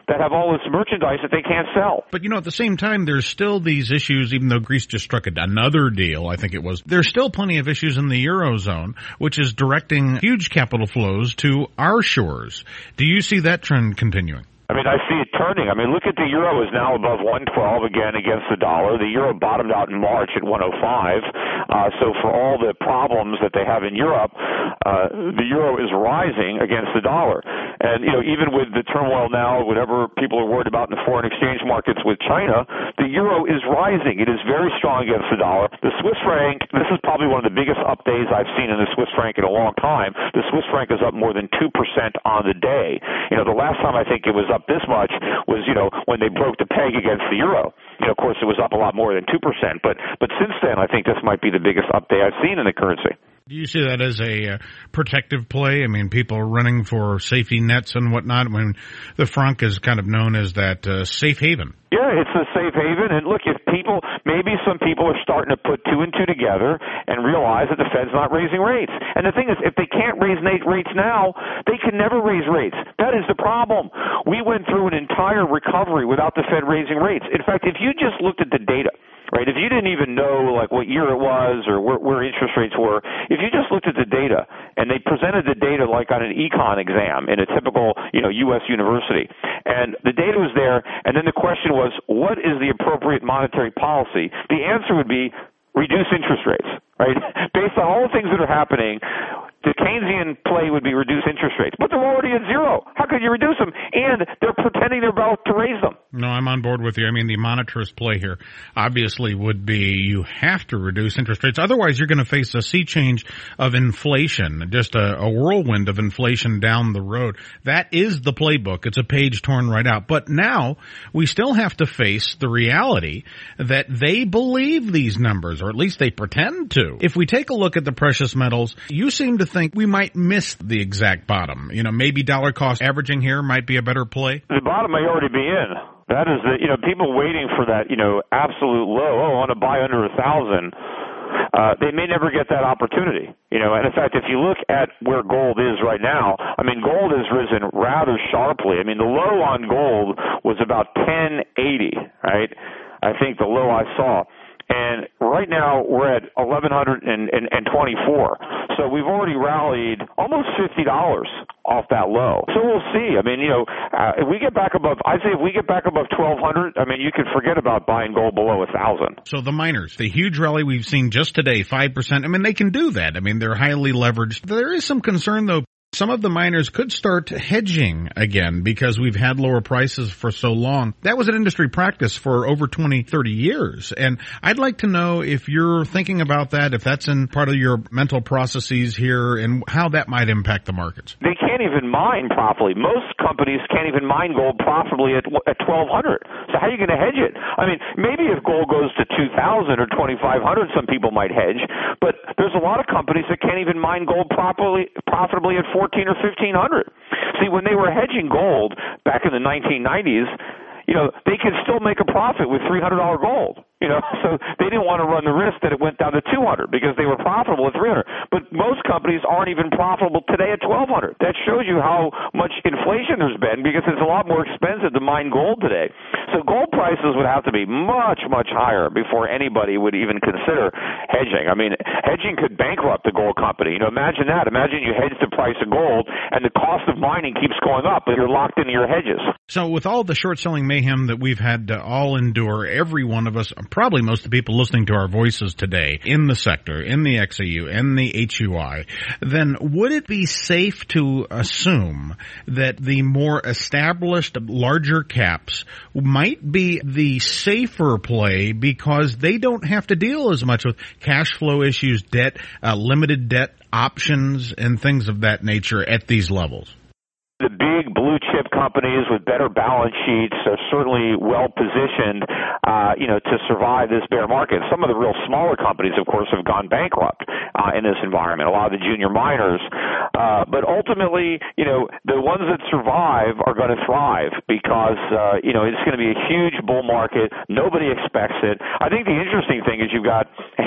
that have all this merchandise that they can't sell. But, you know, at the same time, there's still these issues, even though Greece just struck another deal, I think it was, there's still plenty of issues in the Eurozone, which is directing huge capital flows to our shores. Do you see that trend continuing? I mean, I see it turning. I mean, look at the euro is now above one twelve again against the dollar. The euro bottomed out in March at one oh five. Uh, so for all the problems that they have in Europe, uh, the euro is rising against the dollar. And, you know, even with the turmoil now, whatever people are worried about in the foreign exchange markets with China, the euro is rising. It is very strong against the dollar. The Swiss franc, this is probably one of the biggest up days I've seen in the Swiss franc in a long time. The Swiss franc is up more than two percent on the day. You know, the last time I think it was up this much was, you know, when they broke the peg against the euro. You know, of course, it was up a lot more than two percent. But, but since then, I think this might be the biggest up day I've seen in the currency. Do you see that as a uh, protective play? I mean, people are running for safety nets and whatnot when the franc is kind of known as that uh, safe haven. Yeah, it's a safe haven. And look, if people, maybe some people are starting to put two and two together and realize that the Fed's not raising rates. And the thing is, if they can't raise rates now, they can never raise rates. That is the problem. We went through an entire recovery without the Fed raising rates. In fact, if you just looked at the data, right, if you didn't even know like what year it was or where, where interest rates were, if you just looked at the data and they presented the data like on an econ exam in a typical, you know, U S university, and the data was there, and then the question was, what is the appropriate monetary policy? The answer would be reduce interest rates, right? Based on all the things that are happening, the Keynesian play would be reduce interest rates, but they're already at zero. How could you reduce them? And they're pretending they're about to raise them. No, I'm on board with you. I mean, the monetarist play here obviously would be you have to reduce interest rates. Otherwise, you're going to face a sea change of inflation, just a, a whirlwind of inflation down the road. That is the playbook. It's a page torn right out. But now we still have to face the reality that they believe these numbers, or at least they pretend to. If we take a look at the precious metals, you seem to think we might miss the exact bottom. You know, maybe dollar cost averaging here might be a better play. The bottom may already be in. That is the, you know, people waiting for that, you know, absolute low. Oh, I want to buy under a thousand. Uh, they may never get that opportunity, you know, and in fact, if you look at where gold is right now, I mean, gold has risen rather sharply. I mean, the low on gold was about ten eighty, right? I think the low I saw. And right now we're at eleven twenty-four. So we've already rallied almost fifty dollars off that low. So we'll see. I mean, you know, uh, if we get back above, I'd say if we get back above twelve hundred, I mean, you can forget about buying gold below one thousand. So the miners, the huge rally we've seen just today, five percent, I mean, they can do that. I mean, they're highly leveraged. There is some concern, though. Some of the miners could start hedging again because we've had lower prices for so long. That was an industry practice for over twenty, thirty years. And I'd like to know if you're thinking about that, if that's in part of your mental processes here, and how that might impact the markets. They can't even mine properly. Most companies can't even mine gold profitably at, at twelve hundred. So how are you going to hedge it? I mean, maybe if gold goes to two thousand or twenty-five hundred, some people might hedge. But there's a lot of companies that can't even mine gold properly, profitably at fourteen or fifteen hundred. See, when they were hedging gold back in the nineteen nineties, you know, they could still make a profit with three hundred dollars gold. You know, so they didn't want to run the risk that it went down to two hundred because they were profitable at three hundred. But most companies aren't even profitable today at twelve hundred. That shows you how much inflation there's been because it's a lot more expensive to mine gold today. So gold prices would have to be much, much higher before anybody would even consider hedging. I mean, hedging could bankrupt the gold company. You know, imagine that. Imagine you hedge the price of gold and the cost of mining keeps going up, but you're locked into your hedges. So with all the short-selling mayhem that we've had to all endure, every one of us, probably most of the people listening to our voices today in the sector, in the X A U, and the H U I, then would it be safe to assume that the more established, larger caps might be the safer play because they don't have to deal as much with cash flow issues, debt, uh, limited debt options, and things of that nature at these levels? The big blue chip companies with better balance sheets are certainly well positioned, uh, you know, to survive this bear market. Some of the real smaller companies, of course, have gone bankrupt uh, in this environment. A lot of the junior miners, uh, but ultimately, you know, the ones that survive are going to thrive because, uh, you know, it's going to be a huge bull market. Nobody expects it. I think the interesting thing is you've got a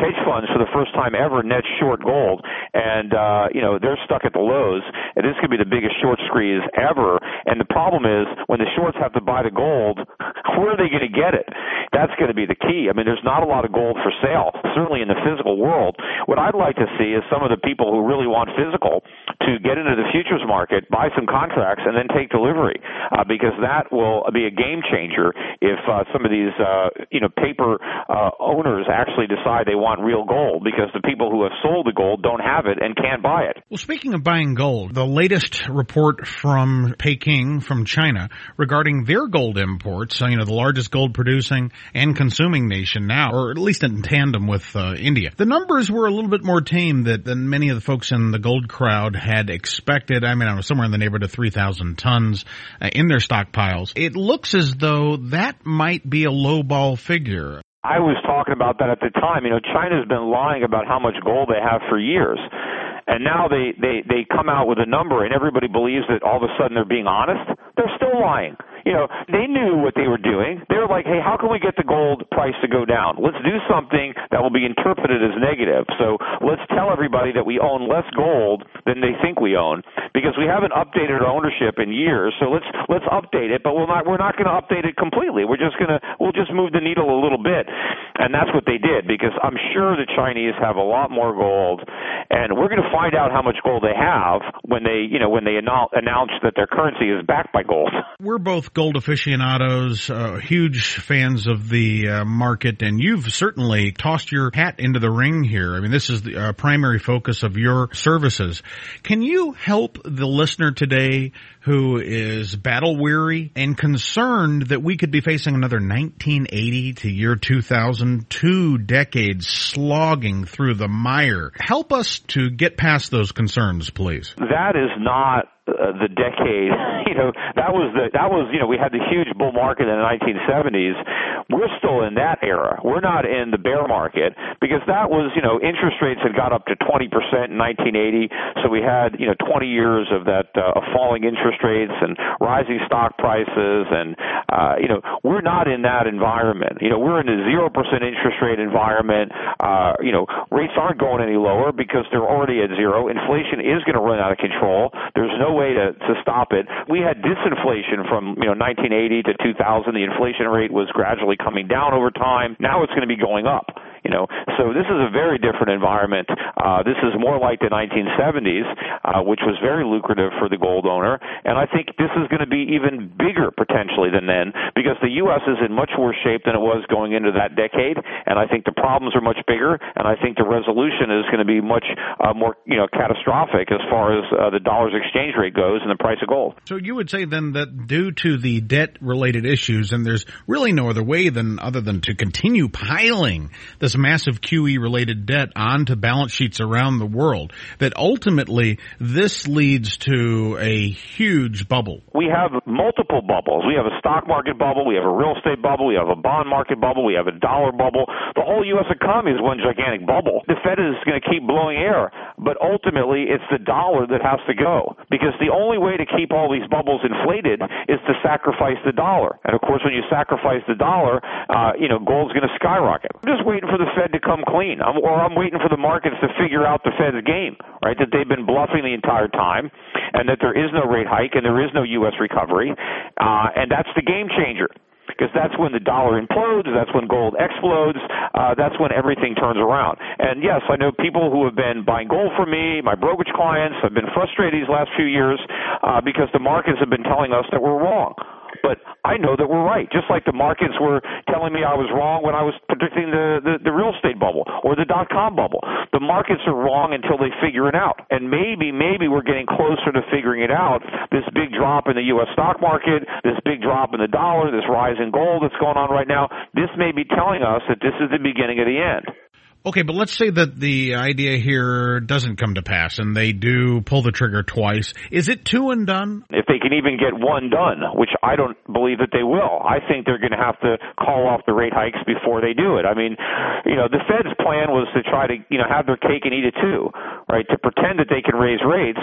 hedge funds for the first time ever net short gold, and uh, you know they're stuck at the lows, and this could be the biggest short squeeze ever. And the problem is when the shorts have to buy the gold, where are they going to get it? That's going to be the key. I mean, there's not a lot of gold for sale, certainly in the physical world. What I'd like to see is some of the people who really want physical to get into the futures market, buy some contracts, and then take delivery, uh, because that will be a game changer if uh, some of these uh, you know paper uh, owners actually decide they want real gold, because the people who have sold the gold don't have it and can't buy it. Well, speaking of buying gold, the latest report from Peking, from China, regarding their gold imports, you know, the largest gold producing and consuming nation now, or at least in tandem with uh, India. The numbers were a little bit more tame that, than many of the folks in the gold crowd had expected. I mean, I was somewhere in the neighborhood of three thousand tons uh, in their stockpiles. It looks as though that might be a lowball figure. I was talking about that at the time. You know, China's been lying about how much gold they have for years. And now they, they, they come out with a number and everybody believes that all of a sudden they're being honest. They're still lying. You know, they knew what they were doing. They were like, hey, how can we get the gold price to go down? Let's do something that will be interpreted as negative. So let's tell everybody that we own less gold than they think we own, because we haven't updated our ownership in years. So let's let's update it, but we're not we're not going to update it completely. We're just going to we'll just move the needle a little bit. And that's what they did, because I'm sure the Chinese have a lot more gold, and we're going to find out how much gold they have when they, you know, when they announce that their currency is backed by gold. We're both gold aficionados, uh, huge fans of the uh, market, and you've certainly tossed your hat into the ring here. I mean, this is the uh, primary focus of your services. Can you help the listener today who is battle-weary and concerned that we could be facing another nineteen eighty to year two thousand, two decades slogging through the mire? Help us to get past those concerns, please. That is not Uh, the decade, you know, that was the, that was, you know, we had the huge bull market in the nineteen seventies. We're still in that era. We're not in the bear market, because that was, you know, interest rates had got up to twenty percent in nineteen eighty. So we had, you know, twenty years of that, uh, falling interest rates and rising stock prices. And, uh, you know, we're not in that environment. You know, we're in a zero percent interest rate environment. Uh, you know, rates aren't going any lower because they're already at zero. Inflation is going to run out of control. There's no way to, to stop it. We had disinflation from, you know, nineteen eighty to two thousand. The inflation rate was gradually coming down over time. Now it's going to be going up. You know, so this is a very different environment. Uh, this is more like the nineteen seventies, uh, which was very lucrative for the gold owner. And I think this is going to be even bigger potentially than then, because the U S is in much worse shape than it was going into that decade. And I think the problems are much bigger. And I think the resolution is going to be much uh, more, you know, catastrophic as far as uh, the dollar's exchange rate goes and the price of gold. So you would say then that due to the debt-related issues, and there's really no other way than other than to continue piling this massive Q E-related debt onto balance sheets around the world, that ultimately this leads to a huge bubble. We have multiple bubbles. We have a stock market bubble. We have a real estate bubble. We have a bond market bubble. We have a dollar bubble. The whole U S economy is one gigantic bubble. The Fed is going to keep blowing air, but ultimately it's the dollar that has to go, because the only way to keep all these bubbles inflated is to sacrifice the dollar. And of course, when you sacrifice the dollar, uh, you know, gold's going to skyrocket. I'm just waiting for the Fed to come clean, I'm, or I'm waiting for the markets to figure out the Fed's game, right? That they've been bluffing the entire time, and that there is no rate hike and there is no U S recovery, uh, and that's the game changer. Because that's when the dollar implodes, that's when gold explodes, uh, that's when everything turns around. And yes, I know people who have been buying gold from me, my brokerage clients, have been frustrated these last few years uh, because the markets have been telling us that we're wrong. But I know that we're right, just like the markets were telling me I was wrong when I was predicting the, the, the real estate bubble or the dot-com bubble. The markets are wrong until they figure it out. And maybe, maybe we're getting closer to figuring it out. This big drop in the U S stock market, this big drop in the dollar, this rise in gold that's going on right now, this may be telling us that this is the beginning of the end. Okay, but let's say that the idea here doesn't come to pass and they do pull the trigger twice. Is it two and done? If they can even get one done, which I don't believe that they will. I think they're going to have to call off the rate hikes before they do it. I mean, you know, the Fed's plan was to try to, you know, have their cake and eat it too, right? To pretend that they can raise rates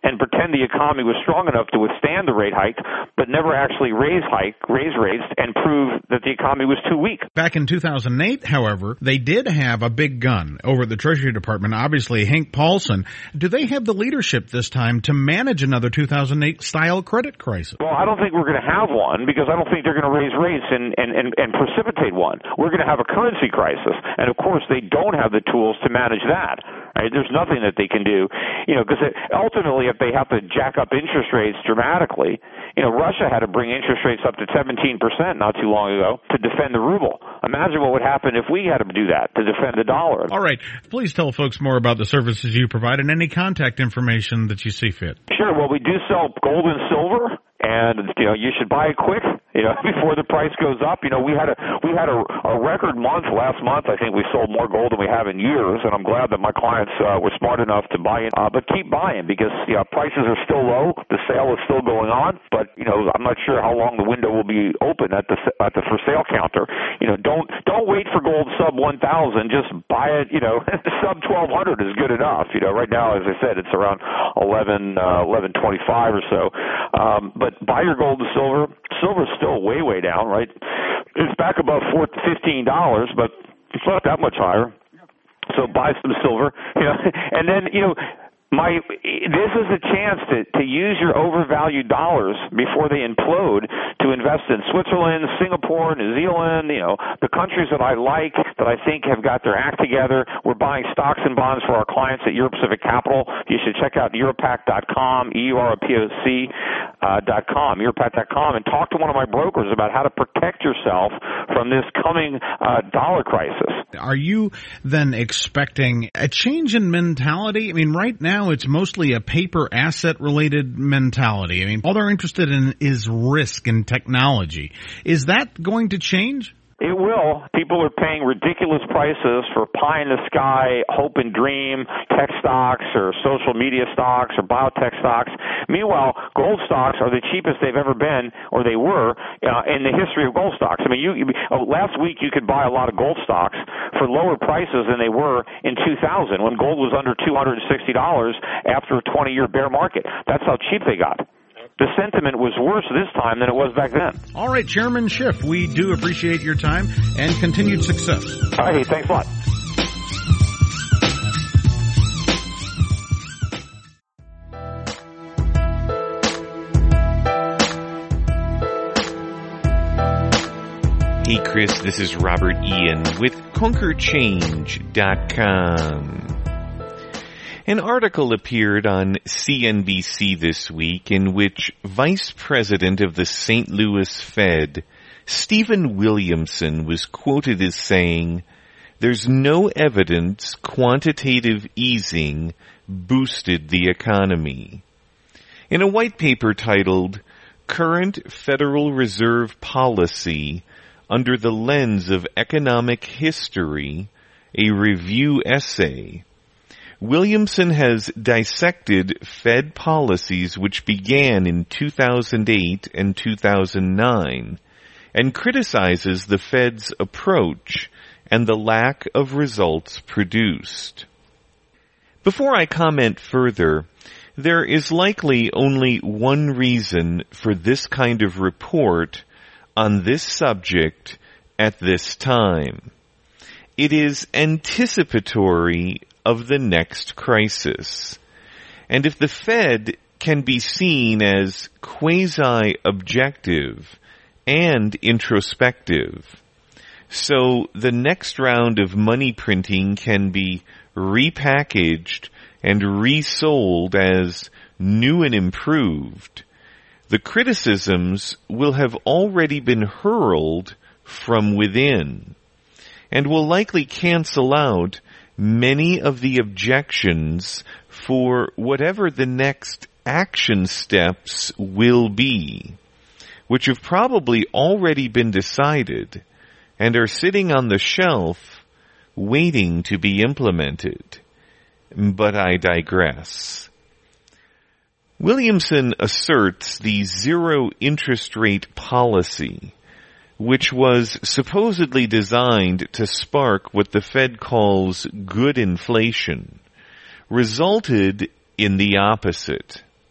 and pretend the economy was strong enough to withstand the rate hike, but never actually raise hike, raise rates, and prove that the economy was too weak. Back in two thousand eight, however, they did have a big gun over at the Treasury Department, obviously Hank Paulson. Do they have the leadership this time to manage another two thousand eight style credit crisis? Well, I don't think we're going to have one, because I don't think they're going to raise rates and, and, and, and precipitate one. We're going to have a currency crisis, and of course they don't have the tools to manage that. Right? There's nothing that they can do, you know, because ultimately if they have to jack up interest rates dramatically, you know, Russia had to bring interest rates up to seventeen percent not too long ago to defend the ruble. Imagine what would happen if we had to do that to defend the dollar. All right. Please tell folks more about the services you provide and any contact information that you see fit. Sure. Well, we do sell gold and silver, and, you know, you should buy it quick, you know, before the price goes up. You know, we had a we had a, a record month last month. I think we sold more gold than we have in years, and I'm glad that my clients uh, were smart enough to buy it. Uh, but keep buying, because, you know, prices are still low. The sale is still going on, but, you know, I'm not sure how long the window will be open at the at the for sale counter. You know, don't don't wait for gold sub one thousand. Just buy it. You know, sub twelve hundred is good enough. You know, right now, as I said, it's around eleven uh, eleven twenty five or so. Um, but buy your gold and silver. Silver's still way, way down, right? It's back above fifteen dollars, but it's not that much higher. So buy some silver, you know, and then, you know, My, this is a chance to, to use your overvalued dollars before they implode to invest in Switzerland, Singapore, New Zealand, you know, the countries that I like, that I think have got their act together. We're buying stocks and bonds for our clients at Euro Pacific Capital. You should check out Europac dot com, E U R O P O C uh, dot com, Europac dot com, and talk to one of my brokers about how to protect yourself from this coming uh, dollar crisis. Are you then expecting a change in mentality? I mean, right now, it's mostly a paper asset related mentality. I mean, all they're interested in is risk and technology. Is that going to change? It will. People are paying ridiculous prices for pie in the sky, hope and dream, tech stocks or social media stocks or biotech stocks. Meanwhile, gold stocks are the cheapest they've ever been, or they were, uh, in the history of gold stocks. I mean, you, you oh, last week you could buy a lot of gold stocks for lower prices than they were in two thousand, when gold was under two hundred sixty dollars after a twenty-year bear market. That's how cheap they got. The sentiment was worse this time than it was back then. All right, Chairman Schiff, we do appreciate your time and continued success. All right, thanks a lot. Hey, Chris, this is Robert Ian with Conquer Change dot com. An article appeared on C N B C this week in which Vice President of the Saint Louis Fed, Stephen Williamson, was quoted as saying, "There's no evidence quantitative easing boosted the economy." In a white paper titled, "Current Federal Reserve Policy Under the Lens of Economic History, a Review Essay," Williamson has dissected Fed policies which began in two thousand eight and two thousand nine and criticizes the Fed's approach and the lack of results produced. Before I comment further, there is likely only one reason for this kind of report on this subject at this time. It is anticipatory of the next crisis. And if the Fed can be seen as quasi-objective and introspective, so the next round of money printing can be repackaged and resold as new and improved, the criticisms will have already been hurled from within and will likely cancel out many of the objections for whatever the next action steps will be, which have probably already been decided and are sitting on the shelf waiting to be implemented. But I digress. Williamson asserts the zero interest rate policy, which was supposedly designed to spark what the Fed calls good inflation, resulted in the opposite.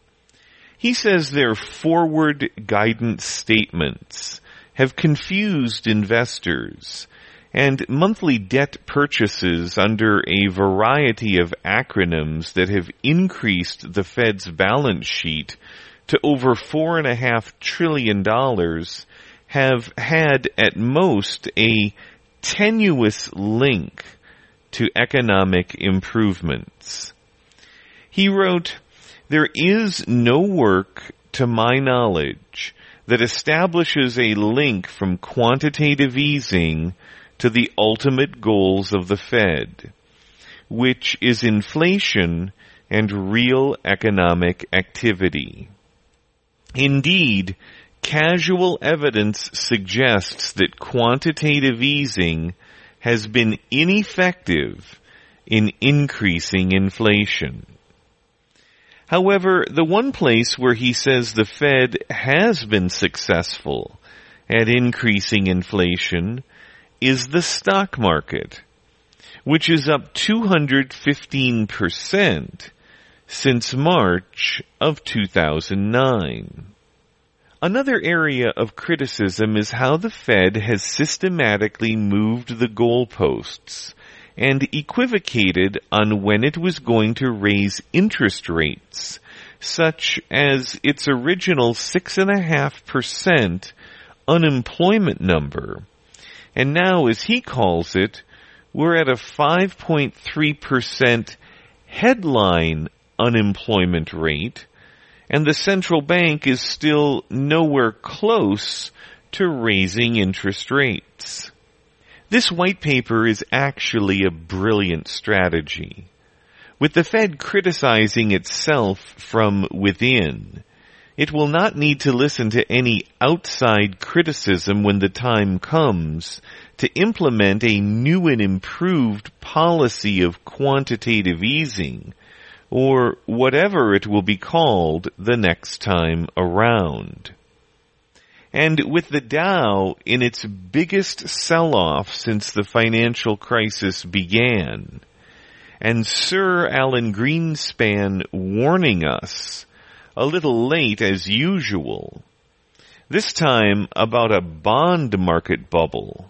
He says their forward guidance statements have confused investors, and monthly debt purchases under a variety of acronyms that have increased the Fed's balance sheet to over four and a half trillion dollars have had at most a tenuous link to economic improvements. He wrote, "There is no work, to my knowledge, that establishes a link from quantitative easing to the ultimate goals of the Fed, which is inflation and real economic activity. Indeed, casual evidence suggests that quantitative easing has been ineffective in increasing inflation." However, the one place where he says the Fed has been successful at increasing inflation is the stock market, which is up two hundred fifteen percent since March of two thousand nine. Another area of criticism is how the Fed has systematically moved the goalposts and equivocated on when it was going to raise interest rates, such as its original six point five percent unemployment number. And now, as he calls it, we're at a five point three percent headline unemployment rate, and the central bank is still nowhere close to raising interest rates. This white paper is actually a brilliant strategy. With the Fed criticizing itself from within, it will not need to listen to any outside criticism when the time comes to implement a new and improved policy of quantitative easing, or whatever it will be called the next time around. And with the Dow in its biggest sell-off since the financial crisis began, and Sir Alan Greenspan warning us, a little late as usual, this time about a bond market bubble,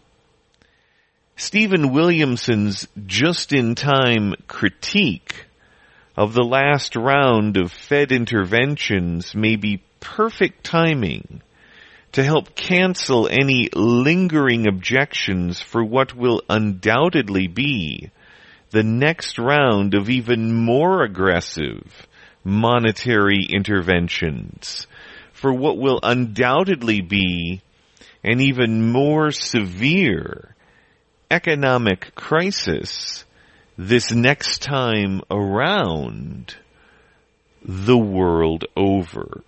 Stephen Williamson's just-in-time critique of the last round of Fed interventions may be perfect timing to help cancel any lingering objections for what will undoubtedly be the next round of even more aggressive monetary interventions, for what will undoubtedly be an even more severe economic crisis this next time around the world over.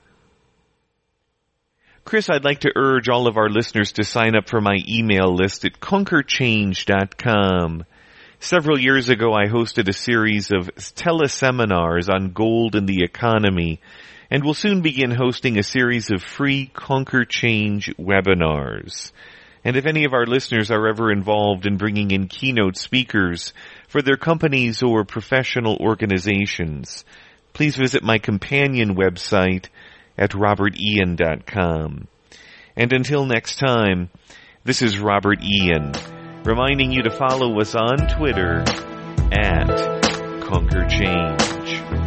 Chris, I'd like to urge all of our listeners to sign up for my email list at conquer change dot com. Several years ago, I hosted a series of teleseminars on gold and the economy, and will soon begin hosting a series of free Conquer Change webinars. And if any of our listeners are ever involved in bringing in keynote speakers for their companies or professional organizations, please visit my companion website at robert ian dot com. And until next time, this is Robert Ian, reminding you to follow us on Twitter at Conquer Change.